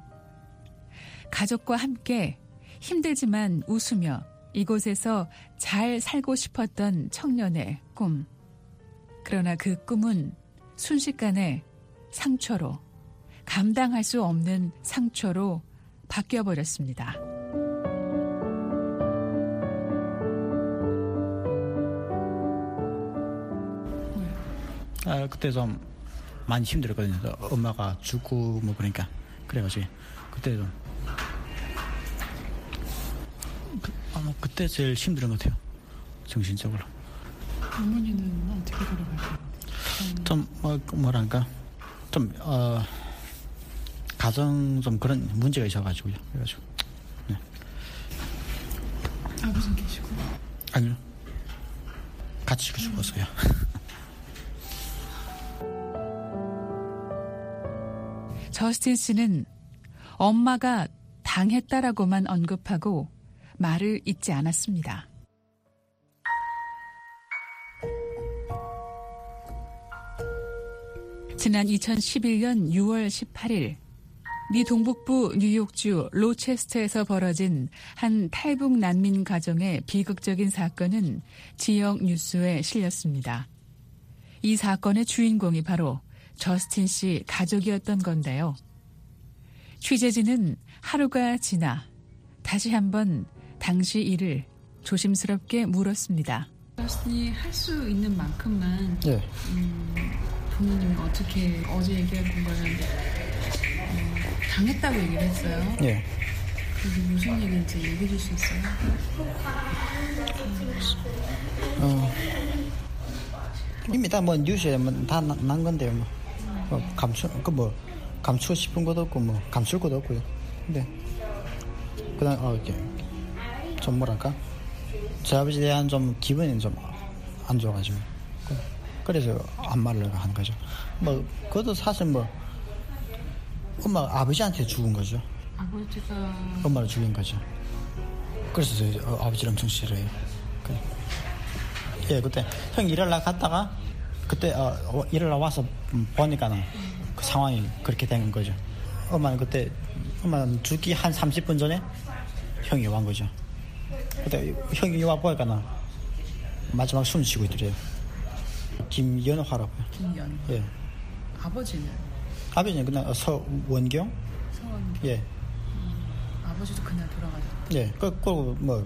가족과 함께 힘들지만 웃으며 이곳에서 잘 살고 싶었던 청년의 꿈. 그러나 그 꿈은 순식간에 상처로, 감당할 수 없는 상처로 바뀌어버렸습니다. 그때 좀 많이 힘들었거든요. 엄마가 죽고 그러니까 그래가지고 그때 좀 그때 제일 힘든 것 같아요. 정신적으로. 어머니는 어떻게 돌아가셨어요? 좀 뭐랄까 좀 가정 좀 그런 문제가 있어가지고요. 그래가지고 네. 아버지는 계시고? 아니요. 같이 죽었어요. 저스틴 씨는 엄마가 당했다라고만 언급하고 말을 잇지 않았습니다. 지난 2011년 6월 18일 미 동북부 뉴욕주 로체스터에서 벌어진 한 탈북 난민 가정의 비극적인 사건은 지역 뉴스에 실렸습니다. 이 사건의 주인공이 바로 저스틴 씨 가족이었던 건데요. 취재진은 하루가 지나 다시 한번 당시 일을 조심스럽게 물었습니다. 저스틴이 할 수 있는 만큼만 네. 부모님이 어떻게 어제 얘기해 본 거는 당했다고 얘기를 했어요. 네. 그게 무슨 얘기인지 얘기해 줄 수 있어요? 이미 다 뭐 뉴스에 다 난 건데요. 감추고 싶은 것도 없고 뭐 감출 것도 없고요. 근데 그냥 이렇게 좀 뭐랄까 제 아버지에 대한 좀 기분이 좀 안 좋아가지고 그래서 안 말을 하는 거죠. 뭐 그것도 사실 뭐 엄마 아버지한테 죽은 거죠. 아버지가 엄마를 죽인 거죠. 그래서 저 아버지를 엄청 싫어해요. 예, 그때 형 일하러 갔다가 그때 일하러 와서 보니까는 그 상황이 그렇게 된 거죠. 엄마는 죽기 한 30분 전에 형이 온 거죠. 그때 형이 와 보니까는 마지막 숨 쉬고 있더래요. 김연화라고요. 김연. 예. 아버지는? 아버지는 그냥 서원경. 서원경. 예. 아버지도 그날 돌아가셨죠. 예. 그리고 뭐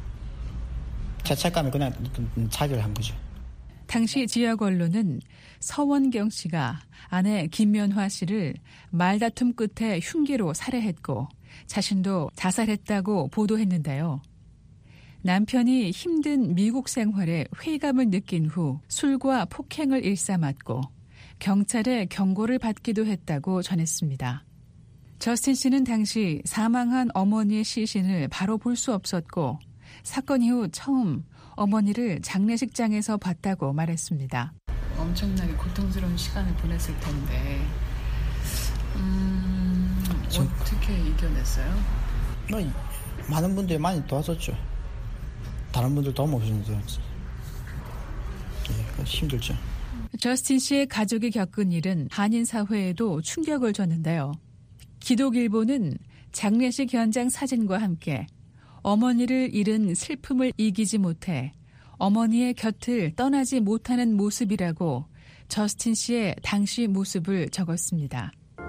죄책감이 그냥 자결한 거죠. 당시 지역 언론은 서원경 씨가 아내 김연화 씨를 말다툼 끝에 흉기로 살해했고 자신도 자살했다고 보도했는데요. 남편이 힘든 미국 생활에 회의감을 느낀 후 술과 폭행을 일삼았고 경찰의 경고를 받기도 했다고 전했습니다. 저스틴 씨는 당시 사망한 어머니의 시신을 바로 볼 수 없었고 사건 이후 처음 어머니를 장례식장에서 봤다고 말했습니다. 엄청나게 고통스러운 시간을 보냈을 텐데 어떻게 이겨냈어요? 많은 분들이 많이 도와줬죠. 다른 분들 도움 없었는데 예, 힘들죠. 저스틴 씨의 가족이 겪은 일은 한인 사회에도 충격을 줬는데요. 기독일보는 장례식 현장 사진과 함께 어머니를 잃은 슬픔을 이기지 못해 어머니의 곁을 떠나지 못하는 모습이라고 저스틴 씨의 당시 모습을 적었습니다.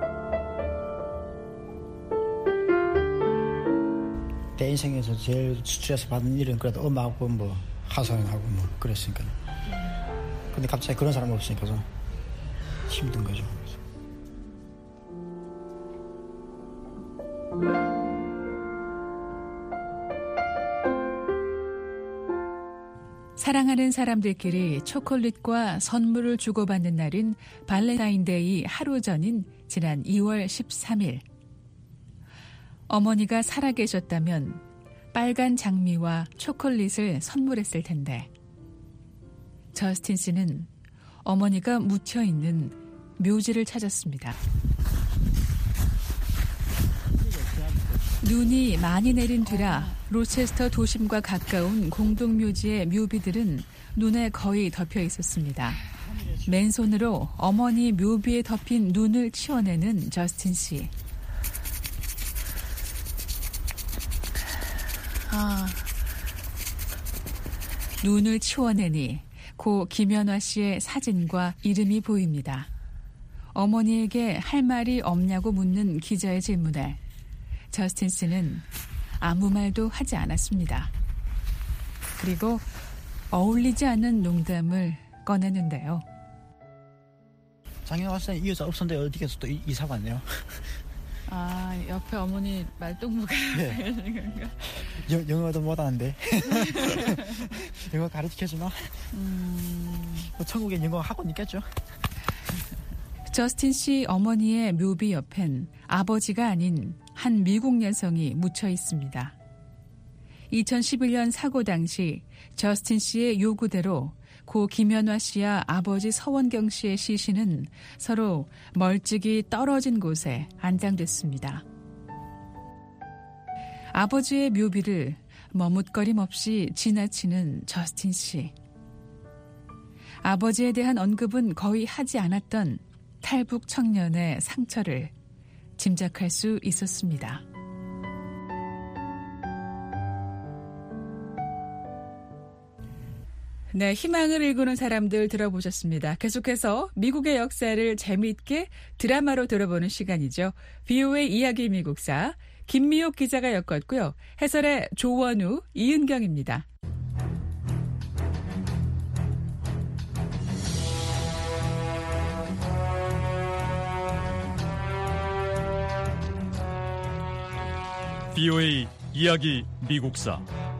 내 인생에서 제일 스트레스 받는 일은 그래도 엄마하고 뭐 하소연하고 뭐 그랬으니까. 근데 갑자기 그런 사람이 없으니까 좀 힘든 거죠. 사랑하는 사람들끼리 초콜릿과 선물을 주고받는 날인 발렌타인데이 하루 전인 지난 2월 13일. 어머니가 살아계셨다면 빨간 장미와 초콜릿을 선물했을 텐데 저스틴 씨는 어머니가 묻혀있는 묘지를 찾았습니다. 눈이 많이 내린 뒤라 로체스터 도심과 가까운 공동묘지의 묘비들은 눈에 거의 덮여 있었습니다. 맨손으로 어머니 묘비에 덮인 눈을 치워내는 저스틴 씨. 눈을 치워내니 고 김연화 씨의 사진과 이름이 보입니다. 어머니에게 할 말이 없냐고 묻는 기자의 질문에 저스틴 씨는 아무 말도 하지 않았습니다. 그리고 어울리지 않는 농담을 꺼내는데요. 작년에 왔을 때 이 여자 없었는데 어디 가서 또 이사 갔네요. 옆에 어머니 말동무가 네. 건가? 영어도 못하는데 영어 가르쳐주나? 천국에 영어 학원 있겠죠. 저스틴 씨 어머니의 묘비 옆엔 아버지가 아닌 한 미국 여성이 묻혀 있습니다. 2011년 사고 당시 저스틴 씨의 요구대로 고 김연화 씨와 아버지 서원경 씨의 시신은 서로 멀찍이 떨어진 곳에 안장됐습니다. 아버지의 묘비를 머뭇거림 없이 지나치는 저스틴 씨. 아버지에 대한 언급은 거의 하지 않았던 탈북 청년의 상처를 짐작할 수 있었습니다. 네, 희망을 일구는 사람들 들어보셨습니다. 계속해서 미국의 역사를 재미있게 드라마로 들어보는 시간이죠. VOA 이야기 미국사 김미옥 기자가 엮었고요. 해설의 조원우, 이은경입니다. VOA 이야기 미국사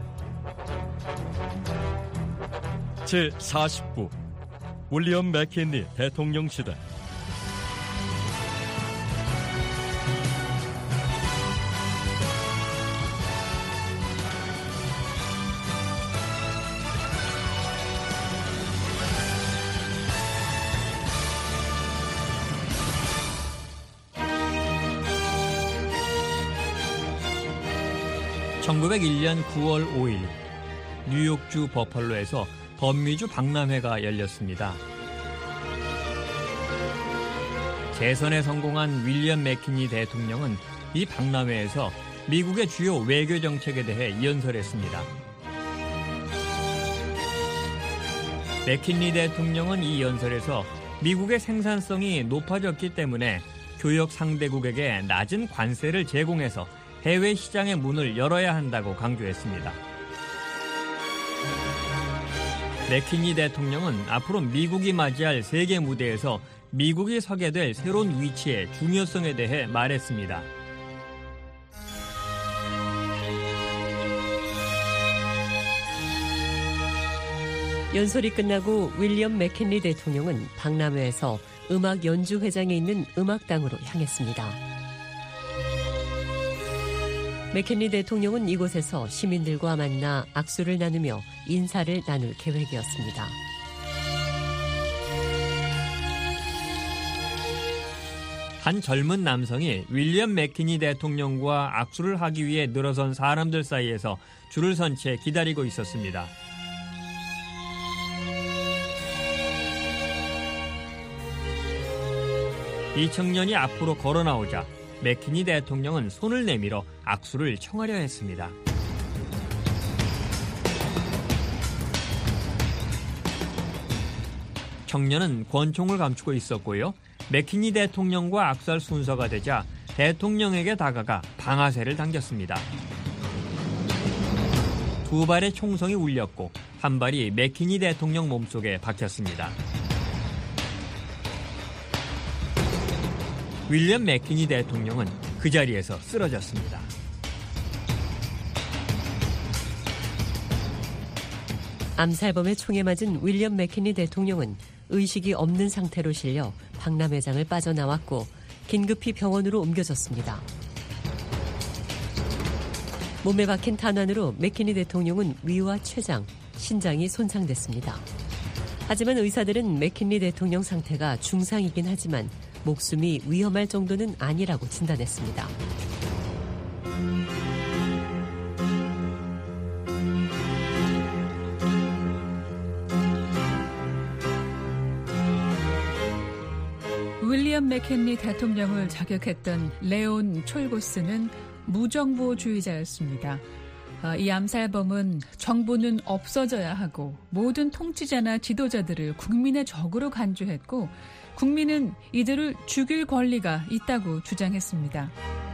제49 윌리엄 맥킨리 대통령 시대. (1901년 9월 5일) 뉴욕주 버펄로에서 범미주 박람회가 열렸습니다. 재선에 성공한 윌리엄 맥키니 대통령은 이 박람회에서 미국의 주요 외교 정책에 대해 연설했습니다. 맥키니 대통령은 이 연설에서 미국의 생산성이 높아졌기 때문에 교역 상대국에게 낮은 관세를 제공해서 해외 시장의 문을 열어야 한다고 강조했습니다. 맥키니 대통령은 앞으로 미국이 맞이할 세계 무대에서 미국이 서게 될 새로운 위치의 중요성에 대해 말했습니다. 연설이 끝나고 윌리엄 맥킨리 대통령은 박람회에서 음악 연주 회장에 있는 음악당으로 향했습니다. 맥킨리 대통령은 이곳에서 시민들과 만나 악수를 나누며 인사를 나눌 계획이었습니다. 한 젊은 남성이 윌리엄 맥키니 대통령과 악수를 하기 위해 늘어선 사람들 사이에서 줄을 선 채 기다리고 있었습니다. 이 청년이 앞으로 걸어 나오자 맥키니 대통령은 손을 내밀어 악수를 청하려 했습니다. 청년은 권총을 감추고 있었고요. 맥키니 대통령과 악수할 순서가 되자 대통령에게 다가가 방아쇠를 당겼습니다. 두 발의 총성이 울렸고 한 발이 맥키니 대통령 몸속에 박혔습니다. 윌리엄 맥키니 대통령은 그 자리에서 쓰러졌습니다. 암살범의 총에 맞은 윌리엄 맥키니 대통령은 의식이 없는 상태로 실려 박람회장을 빠져나왔고 긴급히 병원으로 옮겨졌습니다. 몸에 박힌 탄환으로 맥키니 대통령은 위와 췌장, 신장이 손상됐습니다. 하지만 의사들은 맥키니 대통령 상태가 중상이긴 하지만 목숨이 위험할 정도는 아니라고 진단했습니다. 윌리엄 맥킨리 대통령을 저격했던 레온 촐고스는 무정부주의자였습니다. 이 암살범은 정부는 없어져야 하고 모든 통치자나 지도자들을 국민의 적으로 간주했고 국민은 이들을 죽일 권리가 있다고 주장했습니다.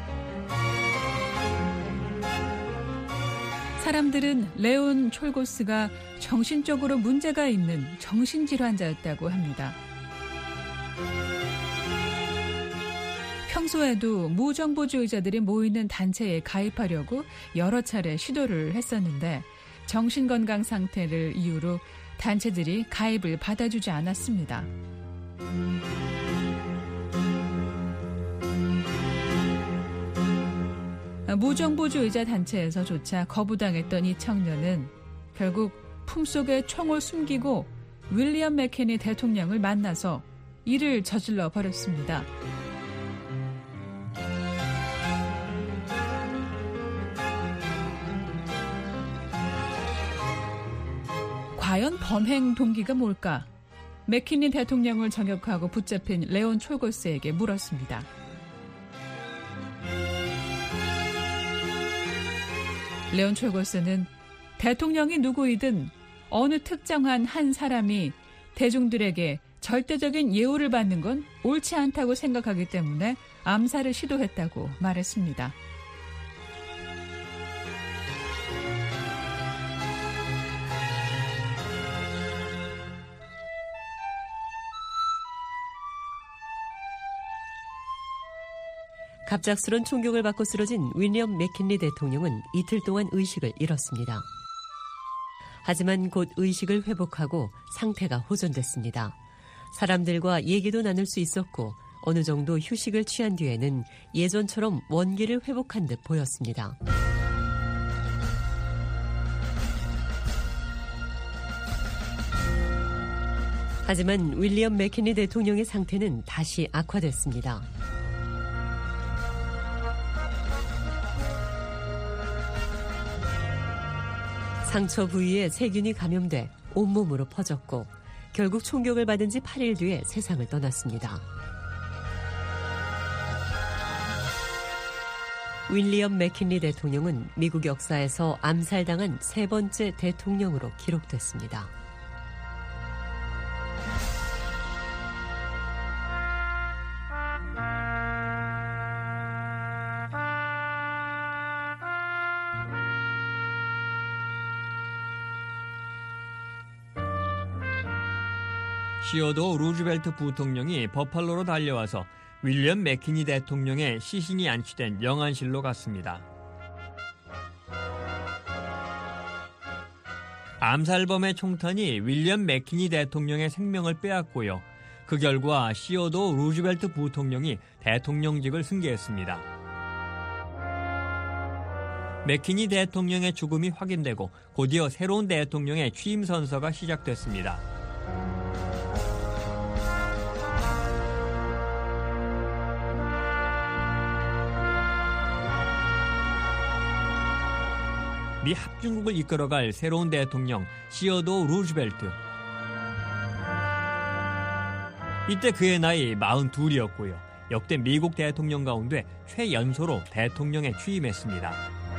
사람들은 레온 촐고스가 정신적으로 문제가 있는 정신질환자였다고 합니다. 평소에도 무정보주의자들이 모이는 단체에 가입하려고 여러 차례 시도를 했었는데 정신건강 상태를 이유로 단체들이 가입을 받아주지 않았습니다. 무정보주의자 단체에서조차 거부당했던 이 청년은 결국 품속에 총을 숨기고 윌리엄 맥케니 대통령을 만나서 일을 저질러 버렸습니다. 과연 범행 동기가 뭘까? 맥키니 대통령을 저격하고 붙잡힌 레온 촐고스에게 물었습니다. 레온 촐고스는 대통령이 누구이든 어느 특정한 한 사람이 대중들에게 절대적인 예우를 받는 건 옳지 않다고 생각하기 때문에 암살을 시도했다고 말했습니다. 갑작스런 총격을 받고 쓰러진 윌리엄 맥킨리 대통령은 이틀 동안 의식을 잃었습니다. 하지만 곧 의식을 회복하고 상태가 호전됐습니다. 사람들과 얘기도 나눌 수 있었고 어느 정도 휴식을 취한 뒤에는 예전처럼 원기를 회복한 듯 보였습니다. 하지만 윌리엄 맥킨리 대통령의 상태는 다시 악화됐습니다. 상처 부위에 세균이 감염돼 온몸으로 퍼졌고 결국 총격을 받은 지 8일 뒤에 세상을 떠났습니다. 윌리엄 맥킨리 대통령은 미국 역사에서 암살당한 세 번째 대통령으로 기록됐습니다. 시어도 루즈벨트 부통령이 버팔로로 달려와서 윌리엄 맥키니 대통령의 시신이 안치된 영안실로 갔습니다. 암살범의 총탄이 윌리엄 맥키니 대통령의 생명을 빼앗고요. 그 결과 시어도 루즈벨트 부통령이 대통령직을 승계했습니다. 맥키니 대통령의 죽음이 확인되고 곧이어 새로운 대통령의 취임 선서가 시작됐습니다. 미 합중국을 이끌어갈 새로운 대통령 시어도 루즈벨트. 이때 그의 나이 42이었고요. 역대 미국 대통령 가운데 최연소로 대통령에 취임했습니다.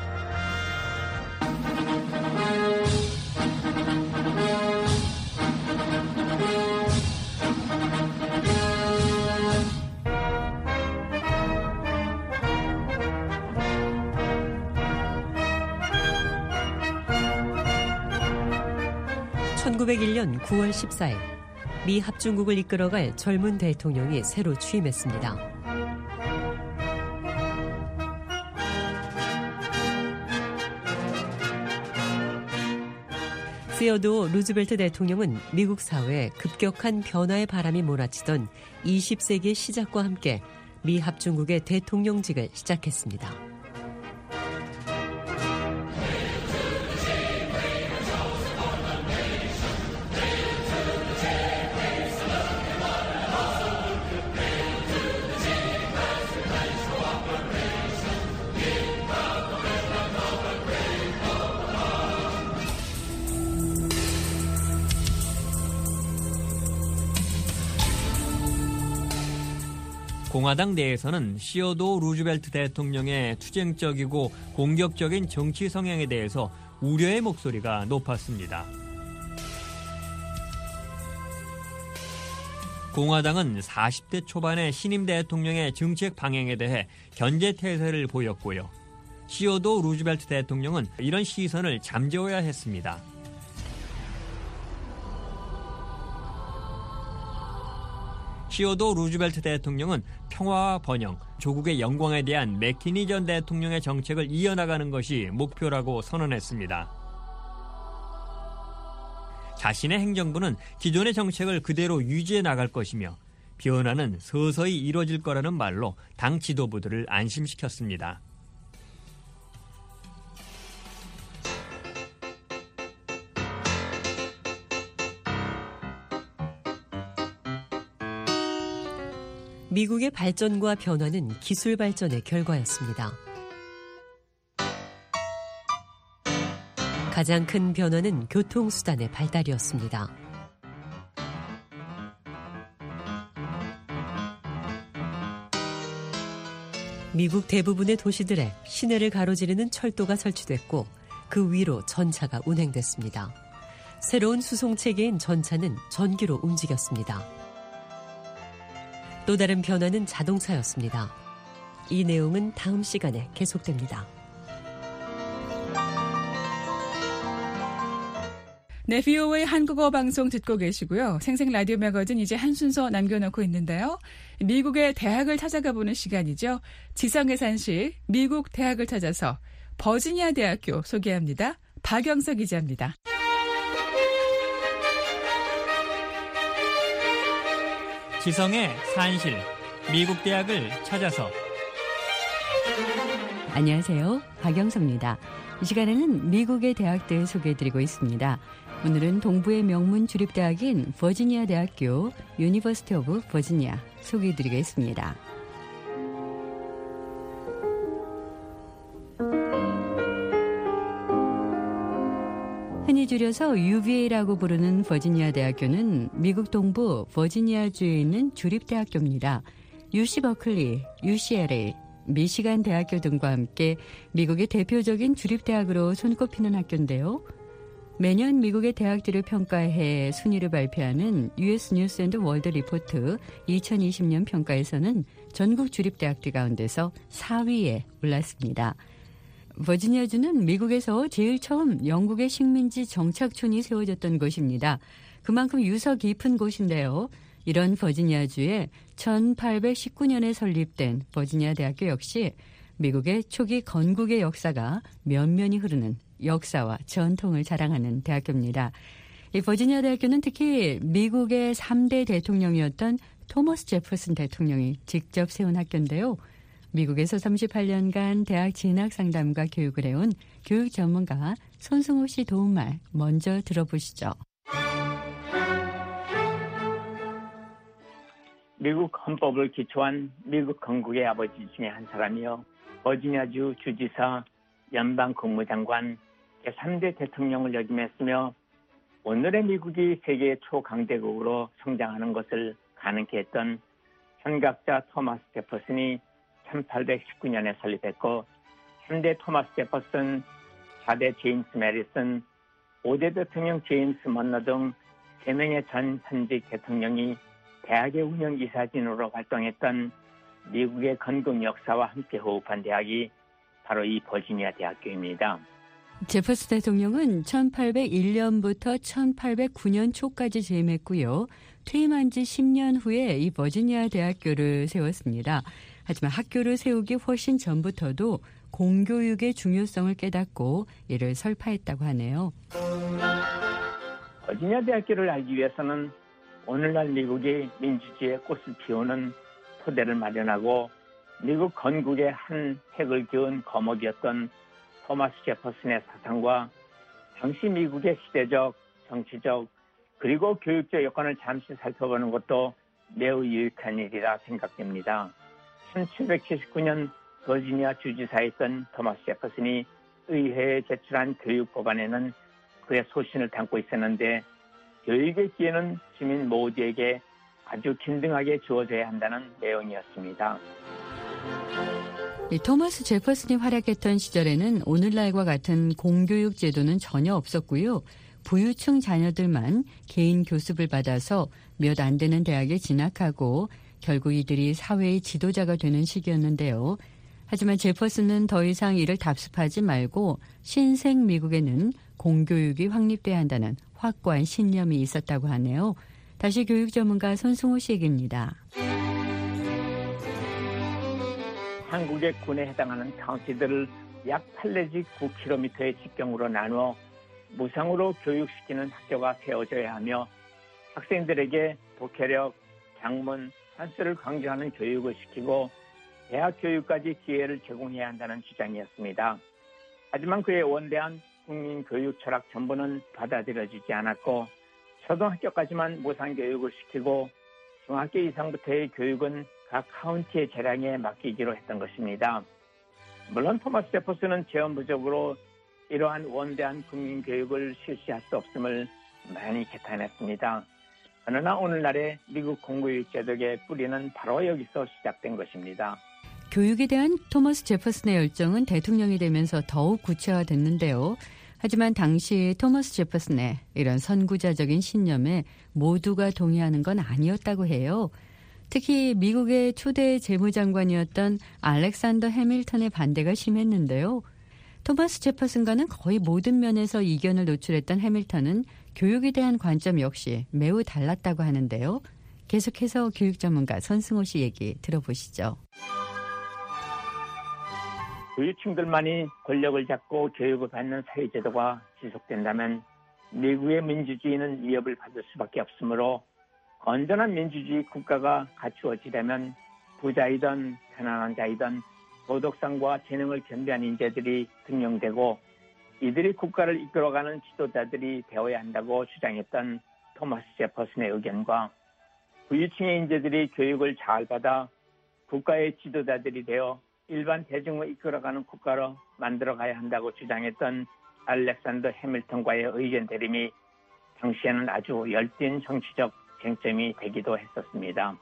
(1901년 9월 14일) 미 합중국을 이끌어갈 젊은 대통령이 새로 취임했습니다. 시어도 루즈벨트 대통령은 미국 사회에 급격한 변화의 바람이 몰아치던 20세기의 시작과 함께 미 합중국의 대통령직을 시작했습니다. 공화당 내에서는 시어도 루즈벨트 대통령의 투쟁적이고 공격적인 정치 성향에 대해서 우려의 목소리가 높았습니다. 공화당은 40대 초반의 신임 대통령의 정책 방향에 대해 견제 태세를 보였고요. 시어도 루즈벨트 대통령은 이런 시선을 잠재워야 했습니다. 시어도 루즈벨트 대통령은 평화와 번영, 조국의 영광에 대한 맥키니 전 대통령의 정책을 이어나가는 것이 목표라고 선언했습니다. 자신의 행정부는 기존의 정책을 그대로 유지해 나갈 것이며 변화는 서서히 이뤄질 거라는 말로 당 지도부들을 안심시켰습니다. 미국의 발전과 변화는 기술 발전의 결과였습니다. 가장 큰 변화는 교통수단의 발달이었습니다. 미국 대부분의 도시들에 시내를 가로지르는 철도가 설치됐고 그 위로 전차가 운행됐습니다. 새로운 수송체계인 전차는 전기로 움직였습니다. 또 다른 변화는 자동차였습니다. 이 내용은 다음 시간에 계속됩니다. 네, VOA 한국어 방송 듣고 계시고요. 생생 라디오 매거진 이제 한 순서 남겨놓고 있는데요. 미국의 대학을 찾아가 보는 시간이죠. 지성의 산실 미국 대학을 찾아서 버지니아 대학교 소개합니다. 박영석 기자입니다. 지성의 산실 미국 대학을 찾아서. 안녕하세요. 박영석입니다. 이 시간에는 미국의 대학들 소개해드리고 있습니다. 오늘은 동부의 명문 주립대학인 버지니아 대학교 유니버시티 오브 버지니아 소개해드리겠습니다. 흔히 줄여서 UVA라고 부르는 버지니아 대학교는 미국 동부 버지니아주에 있는 주립대학교입니다. UC 버클리, UCLA, 미시간 대학교 등과 함께 미국의 대표적인 주립대학으로 손꼽히는 학교인데요. 매년 미국의 대학들을 평가해 순위를 발표하는 US 뉴스 앤드 월드 리포트 2020년 평가에서는 전국 주립대학들 가운데서 4위에 올랐습니다. 버지니아주는 미국에서 제일 처음 영국의 식민지 정착촌이 세워졌던 곳입니다. 그만큼 유서 깊은 곳인데요. 이런 버지니아주에 1819년에 설립된 버지니아 대학교 역시 미국의 초기 건국의 역사가 면면이 흐르는 역사와 전통을 자랑하는 대학교입니다. 이 버지니아 대학교는 특히 미국의 3대 대통령이었던 토머스 제퍼슨 대통령이 직접 세운 학교인데요. 미국에서 38년간 대학 진학 상담과 교육을 해온 교육 전문가 손승호 씨 도움말 먼저 들어보시죠. 미국 헌법을 기초한 미국 건국의 아버지 중에 한 사람이요. 버지니아주 주지사, 연방 국무장관, 제3대 대통령을 역임했으며 오늘의 미국이 세계 초강대국으로 성장하는 것을 가능케 했던 선각자 토마스 제퍼슨이 1819년에 설립했고 3대 토마스 제퍼슨, 4대 제임스 메리슨, 5대 대통령 제임스 먼러 등 3명의 전 현직 대통령이 대학의 운영 이사진으로 활동했던 미국의 건국 역사와 함께 호흡한 대학이 바로 이 버지니아 대학교입니다. 제퍼슨 대통령은 1801년부터 1809년 초까지 재임했고요. 퇴임한 지 10년 후에 이 버지니아 대학교를 세웠습니다. 하지만 학교를 세우기 훨씬 전부터도 공교육의 중요성을 깨닫고 이를 설파했다고 하네요. 버지니아 대학교를 알기 위해서는 오늘날 미국이 민주주의의 꽃을 피우는 토대를 마련하고 미국 건국의 한 획을 그은 거목이었던 토마스 제퍼슨의 사상과 당시 미국의 시대적, 정치적, 그리고 교육적 여건을 잠시 살펴보는 것도 매우 유익한 일이라 생각됩니다. 1779년 버지니아 주지사였던 토마스 제퍼슨이 의회에 제출한 교육 법안에는 그의 소신을 담고 있었는데 교육의 기회는 시민 모두에게 아주 균등하게 주어져야 한다는 내용이었습니다. 토마스 제퍼슨이 활약했던 시절에는 오늘날과 같은 공교육 제도는 전혀 없었고요. 부유층 자녀들만 개인 교습을 받아서 몇 안 되는 대학에 진학하고 결국 이들이 사회의 지도자가 되는 시기였는데요. 하지만 제퍼슨은 더 이상 이를 답습하지 말고 신생 미국에는 공교육이 확립돼야 한다는 확고한 신념이 있었다고 하네요. 다시 교육 전문가 손승호 씨 얘기입니다. 한국의 군에 해당하는 카운티들을 약 8 내지 9km의 직경으로 나누어 무상으로 교육시키는 학교가 세워져야 하며 학생들에게 독해력, 작문, 산수를 강조하는 교육을 시키고 대학 교육까지 기회를 제공해야 한다는 주장이었습니다. 하지만 그의 원대한 국민교육 철학 전부는 받아들여지지 않았고 초등학교까지만 무상교육을 시키고 중학교 이상부터의 교육은 각 카운티의 재량에 맡기기로 했던 것입니다. 물론 토마스 제퍼슨은 재원 부족으로 이러한 원대한 국민교육을 실시할 수 없음을 많이 개탄했습니다. 그러나 오늘날의 미국 공교육 제도의 뿌리는 바로 여기서 시작된 것입니다. 교육에 대한 토머스 제퍼슨의 열정은 대통령이 되면서 더욱 구체화됐는데요. 하지만 당시 토머스 제퍼슨의 이런 선구자적인 신념에 모두가 동의하는 건 아니었다고 해요. 특히 미국의 초대 재무장관이었던 알렉산더 해밀턴의 반대가 심했는데요. 토머스 제퍼슨과는 거의 모든 면에서 이견을 노출했던 해밀턴은 교육에 대한 관점 역시 매우 달랐다고 하는데요. 계속해서 교육 전문가 손승호 씨 얘기 들어보시죠. 부유층들만이 권력을 잡고 교육을 받는 사회제도가 지속된다면 미국의 민주주의는 위협을 받을 수밖에 없으므로 건전한 민주주의 국가가 갖추어지려면 부자이든 가난한 자이든 도덕성과 재능을 겸비한 인재들이 등용되고 이들이 국가를 이끌어가는 지도자들이 되어야 한다고 주장했던 토마스 제퍼슨의 의견과 부유층의 인재들이 교육을 잘 받아 국가의 지도자들이 되어 일반 대중을 이끌어가는 국가로 만들어가야 한다고 주장했던 알렉산더 해밀턴과의 의견 대립이 당시에는 아주 열띤 정치적 쟁점이 되기도 했었습니다.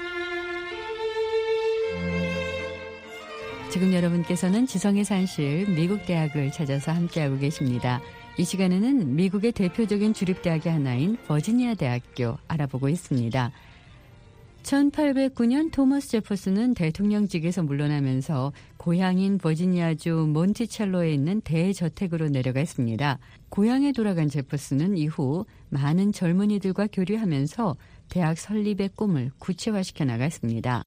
지금 여러분께서는 지성의 산실 미국 대학을 찾아서 함께하고 계십니다. 이 시간에는 미국의 대표적인 주립대학의 하나인 버지니아 대학교 알아보고 있습니다. 1809년 토머스 제퍼슨은 대통령직에서 물러나면서 고향인 버지니아주 몬티첼로에 있는 대저택으로 내려갔습니다. 고향에 돌아간 제퍼슨은 이후 많은 젊은이들과 교류하면서 대학 설립의 꿈을 구체화시켜 나갔습니다.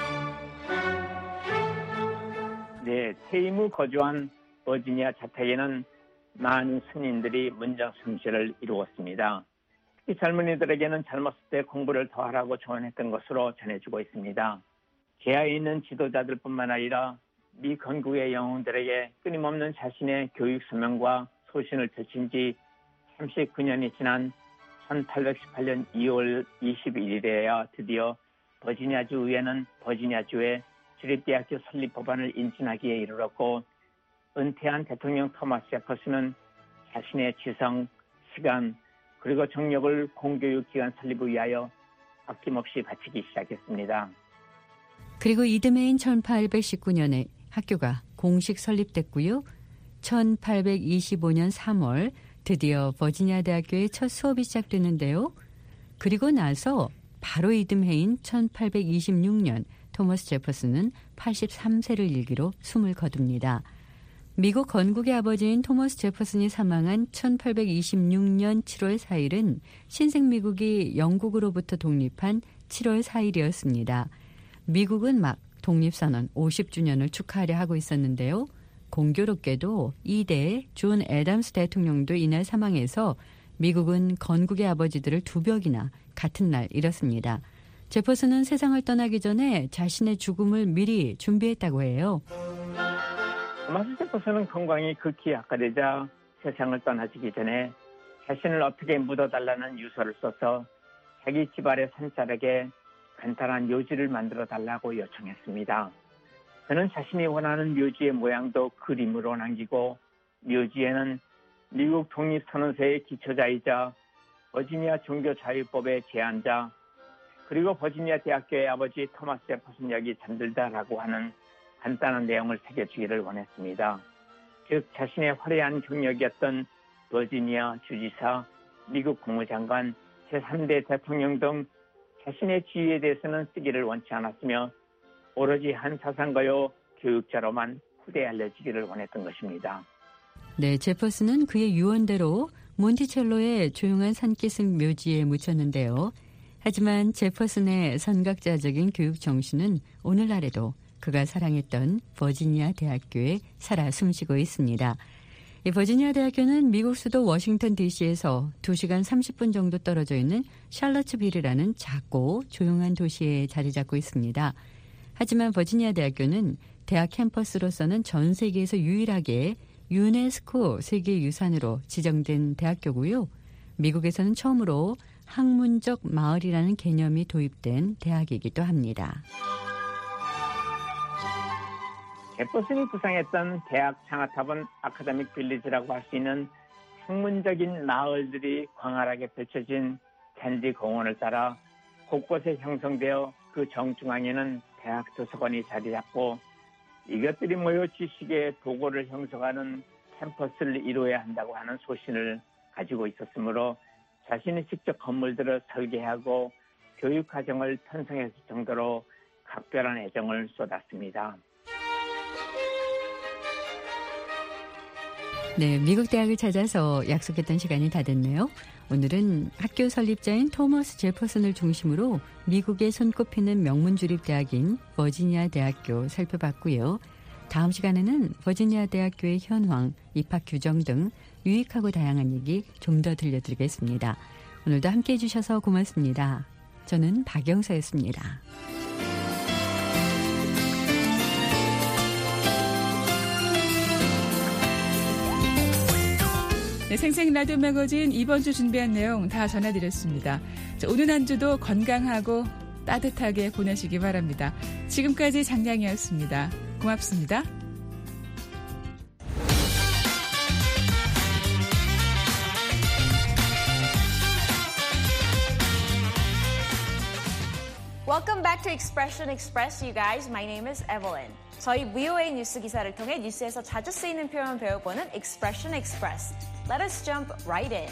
네, 퇴임 후 거주한 버지니아 자택에는 많은 스님들이 문장 성실을 이루었습니다. 이 젊은이들에게는 젊었을 때 공부를 더 하라고 조언했던 것으로 전해지고 있습니다. 계하에 있는 지도자들뿐만 아니라 미 건국의 영웅들에게 끊임없는 자신의 교육 소명과 소신을 들친 지 39년이 지난 1818년 2월 21일에야 드디어 버지니아주 의회는 버지니아주의 주립대학교 설립 법안을 인준하기에 이르렀고 은퇴한 대통령 토마스 제퍼슨은 자신의 지성, 시간, 그리고 정력을 공교육기관 설립을 위하여 아낌없이 바치기 시작했습니다. 그리고 이듬해인 1819년에 학교가 공식 설립됐고요. 1825년 3월 드디어 버지니아 대학교의 첫 수업이 시작되는데요. 그리고 나서 바로 이듬해인 1826년 토머스 제퍼슨은 83세를 일기로 숨을 거둡니다. 미국 건국의 아버지인 토머스 제퍼슨이 사망한 1826년 7월 4일은 신생미국이 영국으로부터 독립한 7월 4일이었습니다. 미국은 막 독립선언 50주년을 축하하려 하고 있었는데요. 공교롭게도 이대 존 애담스 대통령도 이날 사망해서 미국은 건국의 아버지들을 2벽이나 같은 날 잃었습니다. 제퍼슨은 세상을 떠나기 전에 자신의 죽음을 미리 준비했다고 해요. 토마스 제퍼슨은 건강이 극히 악화되자 세상을 떠나시기 전에 자신을 어떻게 묻어달라는 유서를 써서 자기 집 아래 산자락에 간단한 묘지를 만들어 달라고 요청했습니다. 그는 자신이 원하는 묘지의 모양도 그림으로 남기고 묘지에는 미국 독립선언서의 기초자이자 버지니아 종교자유법의 제안자 그리고 버지니아 대학교의 아버지 토마스 제퍼슨 역이 잠들다라고 하는 간단한 내용을 새겨주기를 원했습니다. 즉 자신의 화려한 경력이었던 버지니아 주지사, 미국 국무장관, 제3대 대통령 등 자신의 지위에 대해서는 쓰기를 원치 않았으며 오로지 한 사상가요 교육자로만 후대에 알려지기를 원했던 것입니다. 네, 제퍼슨은 그의 유언대로 몬티첼로의 조용한 산기슭 묘지에 묻혔는데요. 하지만 제퍼슨의 선각자적인 교육 정신은 오늘날에도 그가 사랑했던 버지니아 대학교에 살아 숨쉬고 있습니다. 이 버지니아 대학교는 미국 수도 워싱턴 DC에서 2시간 30분 정도 떨어져 있는 샬럿츠빌이라는 작고 조용한 도시에 자리 잡고 있습니다. 하지만 버지니아 대학교는 대학 캠퍼스로서는 전 세계에서 유일하게 유네스코 세계유산으로 지정된 대학교고요. 미국에서는 처음으로 학문적 마을이라는 개념이 도입된 대학이기도 합니다. 제퍼슨이 구상했던 대학 창하탑은 아카데믹 빌리지라고 할 수 있는 학문적인 마을들이 광활하게 펼쳐진 잔디 공원을 따라 곳곳에 형성되어 그 정중앙에는 대학 도서관이 자리 잡고 이것들이 모여 지식의 도구를 형성하는 캠퍼스를 이루어야 한다고 하는 소신을 가지고 있었으므로 자신이 직접 건물들을 설계하고 교육과정을 편성했을 정도로 각별한 애정을 쏟았습니다. 네, 미국 대학을 찾아서 약속했던 시간이 다 됐네요. 오늘은 학교 설립자인 토머스 제퍼슨을 중심으로 미국에 손꼽히는 명문 주립 대학인 버지니아 대학교 살펴봤고요. 다음 시간에는 버지니아 대학교의 현황, 입학 규정 등 유익하고 다양한 얘기 좀 더 들려드리겠습니다. 오늘도 함께해 주셔서 고맙습니다. 저는 박영서였습니다. 네, 생생 라디오 매거진 이번 주 준비한 내용 다 전해드렸습니다. 자, 오늘 한 주도 건강하고 따뜻하게 보내시기 바랍니다. 지금까지 장량이었습니다. 고맙습니다. Welcome back to Expression Express, you guys. My name is Evelyn. 저희 VOA 뉴스 기사를 통해 뉴스에서 자주 쓰이는 표현 배워보는 Expression Express. Let us jump right in.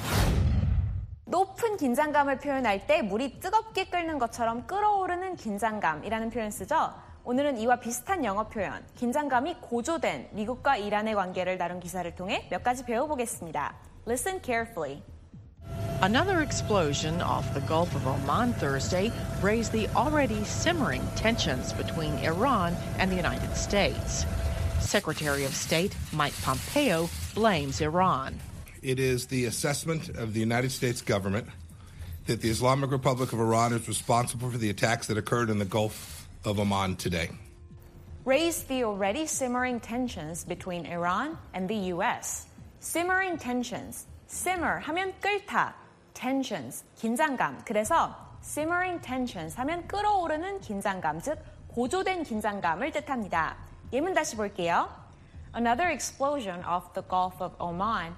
높은 긴장감을 표현할 때 물이 뜨겁게 끓는 것처럼 끓어오르는 긴장감이라는 표현 쓰죠. 오늘은 이와 비슷한 영어 표현, 긴장감이 고조된 미국과 이란의 관계를 다룬 기사를 통해 몇 가지 배워보겠습니다. Listen carefully. Another explosion off the Gulf of Oman Thursday raised the already simmering tensions between Iran and the United States. Secretary of State Mike Pompeo blames Iran. It is the assessment of the United States government that the Islamic Republic of Iran is responsible for the attacks that occurred in the Gulf of Oman today. Raised the already simmering tensions between Iran and the U.S. Simmering tensions. Simmer 하면 끓다. Tensions, 긴장감. 그래서 simmering tensions 하면 끓어오르는 긴장감, 즉 고조된 긴장감을 뜻합니다. 예문 다시 볼게요. Another explosion off the Gulf of Oman.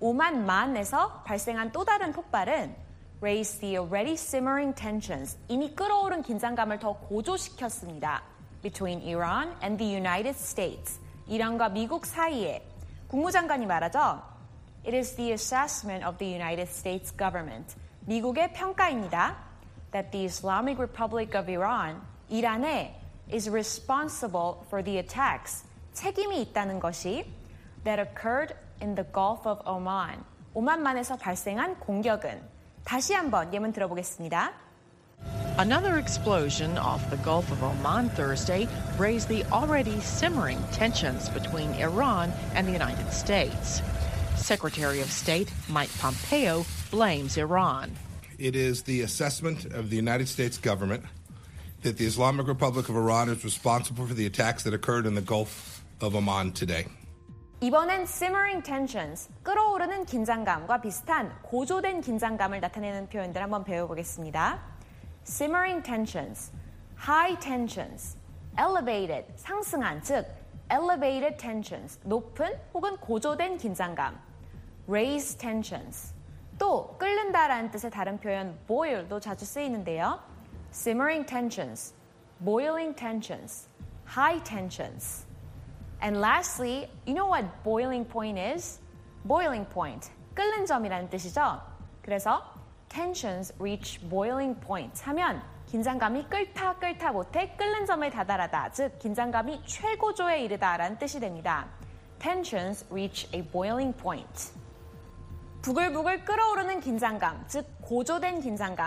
오만만에서 발생한 또 다른 폭발은 raised the already simmering tensions. 이미 끓어오른 긴장감을 더 고조시켰습니다. Between Iran and the United States. 이란과 미국 사이에. 국무장관이 말하죠. It is the assessment of the United States government. 미국의 평가입니다. That the Islamic Republic of Iran, 이란에 is responsible for the attacks. 책임이 있다는 것이 that occurred in the Gulf of Oman. 오만만에서 발생한 공격은 다시 한번 예문 들어보겠습니다. Another explosion off the Gulf of Oman Thursday raised the already simmering tensions between Iran and the United States. Secretary of State Mike Pompeo blames Iran. It is the assessment of the United States government that the Islamic Republic of Iran is responsible for the attacks that occurred in the Gulf of Oman today. 이번엔 simmering tensions, 끓어오르는 긴장감과 비슷한 고조된 긴장감을 나타내는 표현들 한번 배워보겠습니다. Simmering tensions, high tensions, elevated, 상승한, 즉 elevated tensions, 높은 혹은 고조된 긴장감. Raise tensions, 또 끓는다라는 뜻의 다른 표현 boil도 자주 쓰이는데요. Simmering tensions, boiling tensions, high tensions. And lastly, you know what boiling point is? Boiling point, 끓는 점이라는 뜻이죠. 그래서 tensions reach boiling point 하면 긴장감이 끓다 못해 끓는 점에 다다르다, 즉 긴장감이 최고조에 이르다라는 뜻이 됩니다. Tensions reach a boiling point. 부글부글 끓어오르는 긴장감, 즉 고조된 긴장감.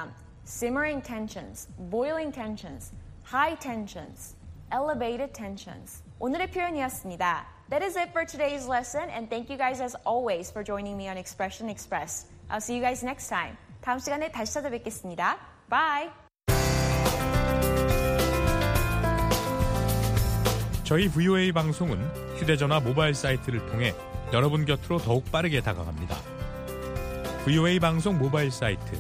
simmering tensions, boiling tensions, high tensions, elevated tensions. 오늘의 표현이었습니다. That is it for today's lesson, and thank you guys as always for joining me on Expression Express. I'll see you guys next time. 다음 시간에 다시 찾아뵙겠습니다. Bye! 저희 VOA 방송은 휴대전화 모바일 사이트를 통해 여러분 곁으로 더욱 빠르게 다가갑니다. VOA 방송 모바일 사이트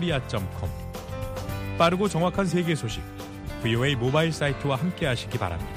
www.voakorea.com 빠르고 정확한 세계 소식 VOA 모바일 사이트와 함께 하시기 바랍니다.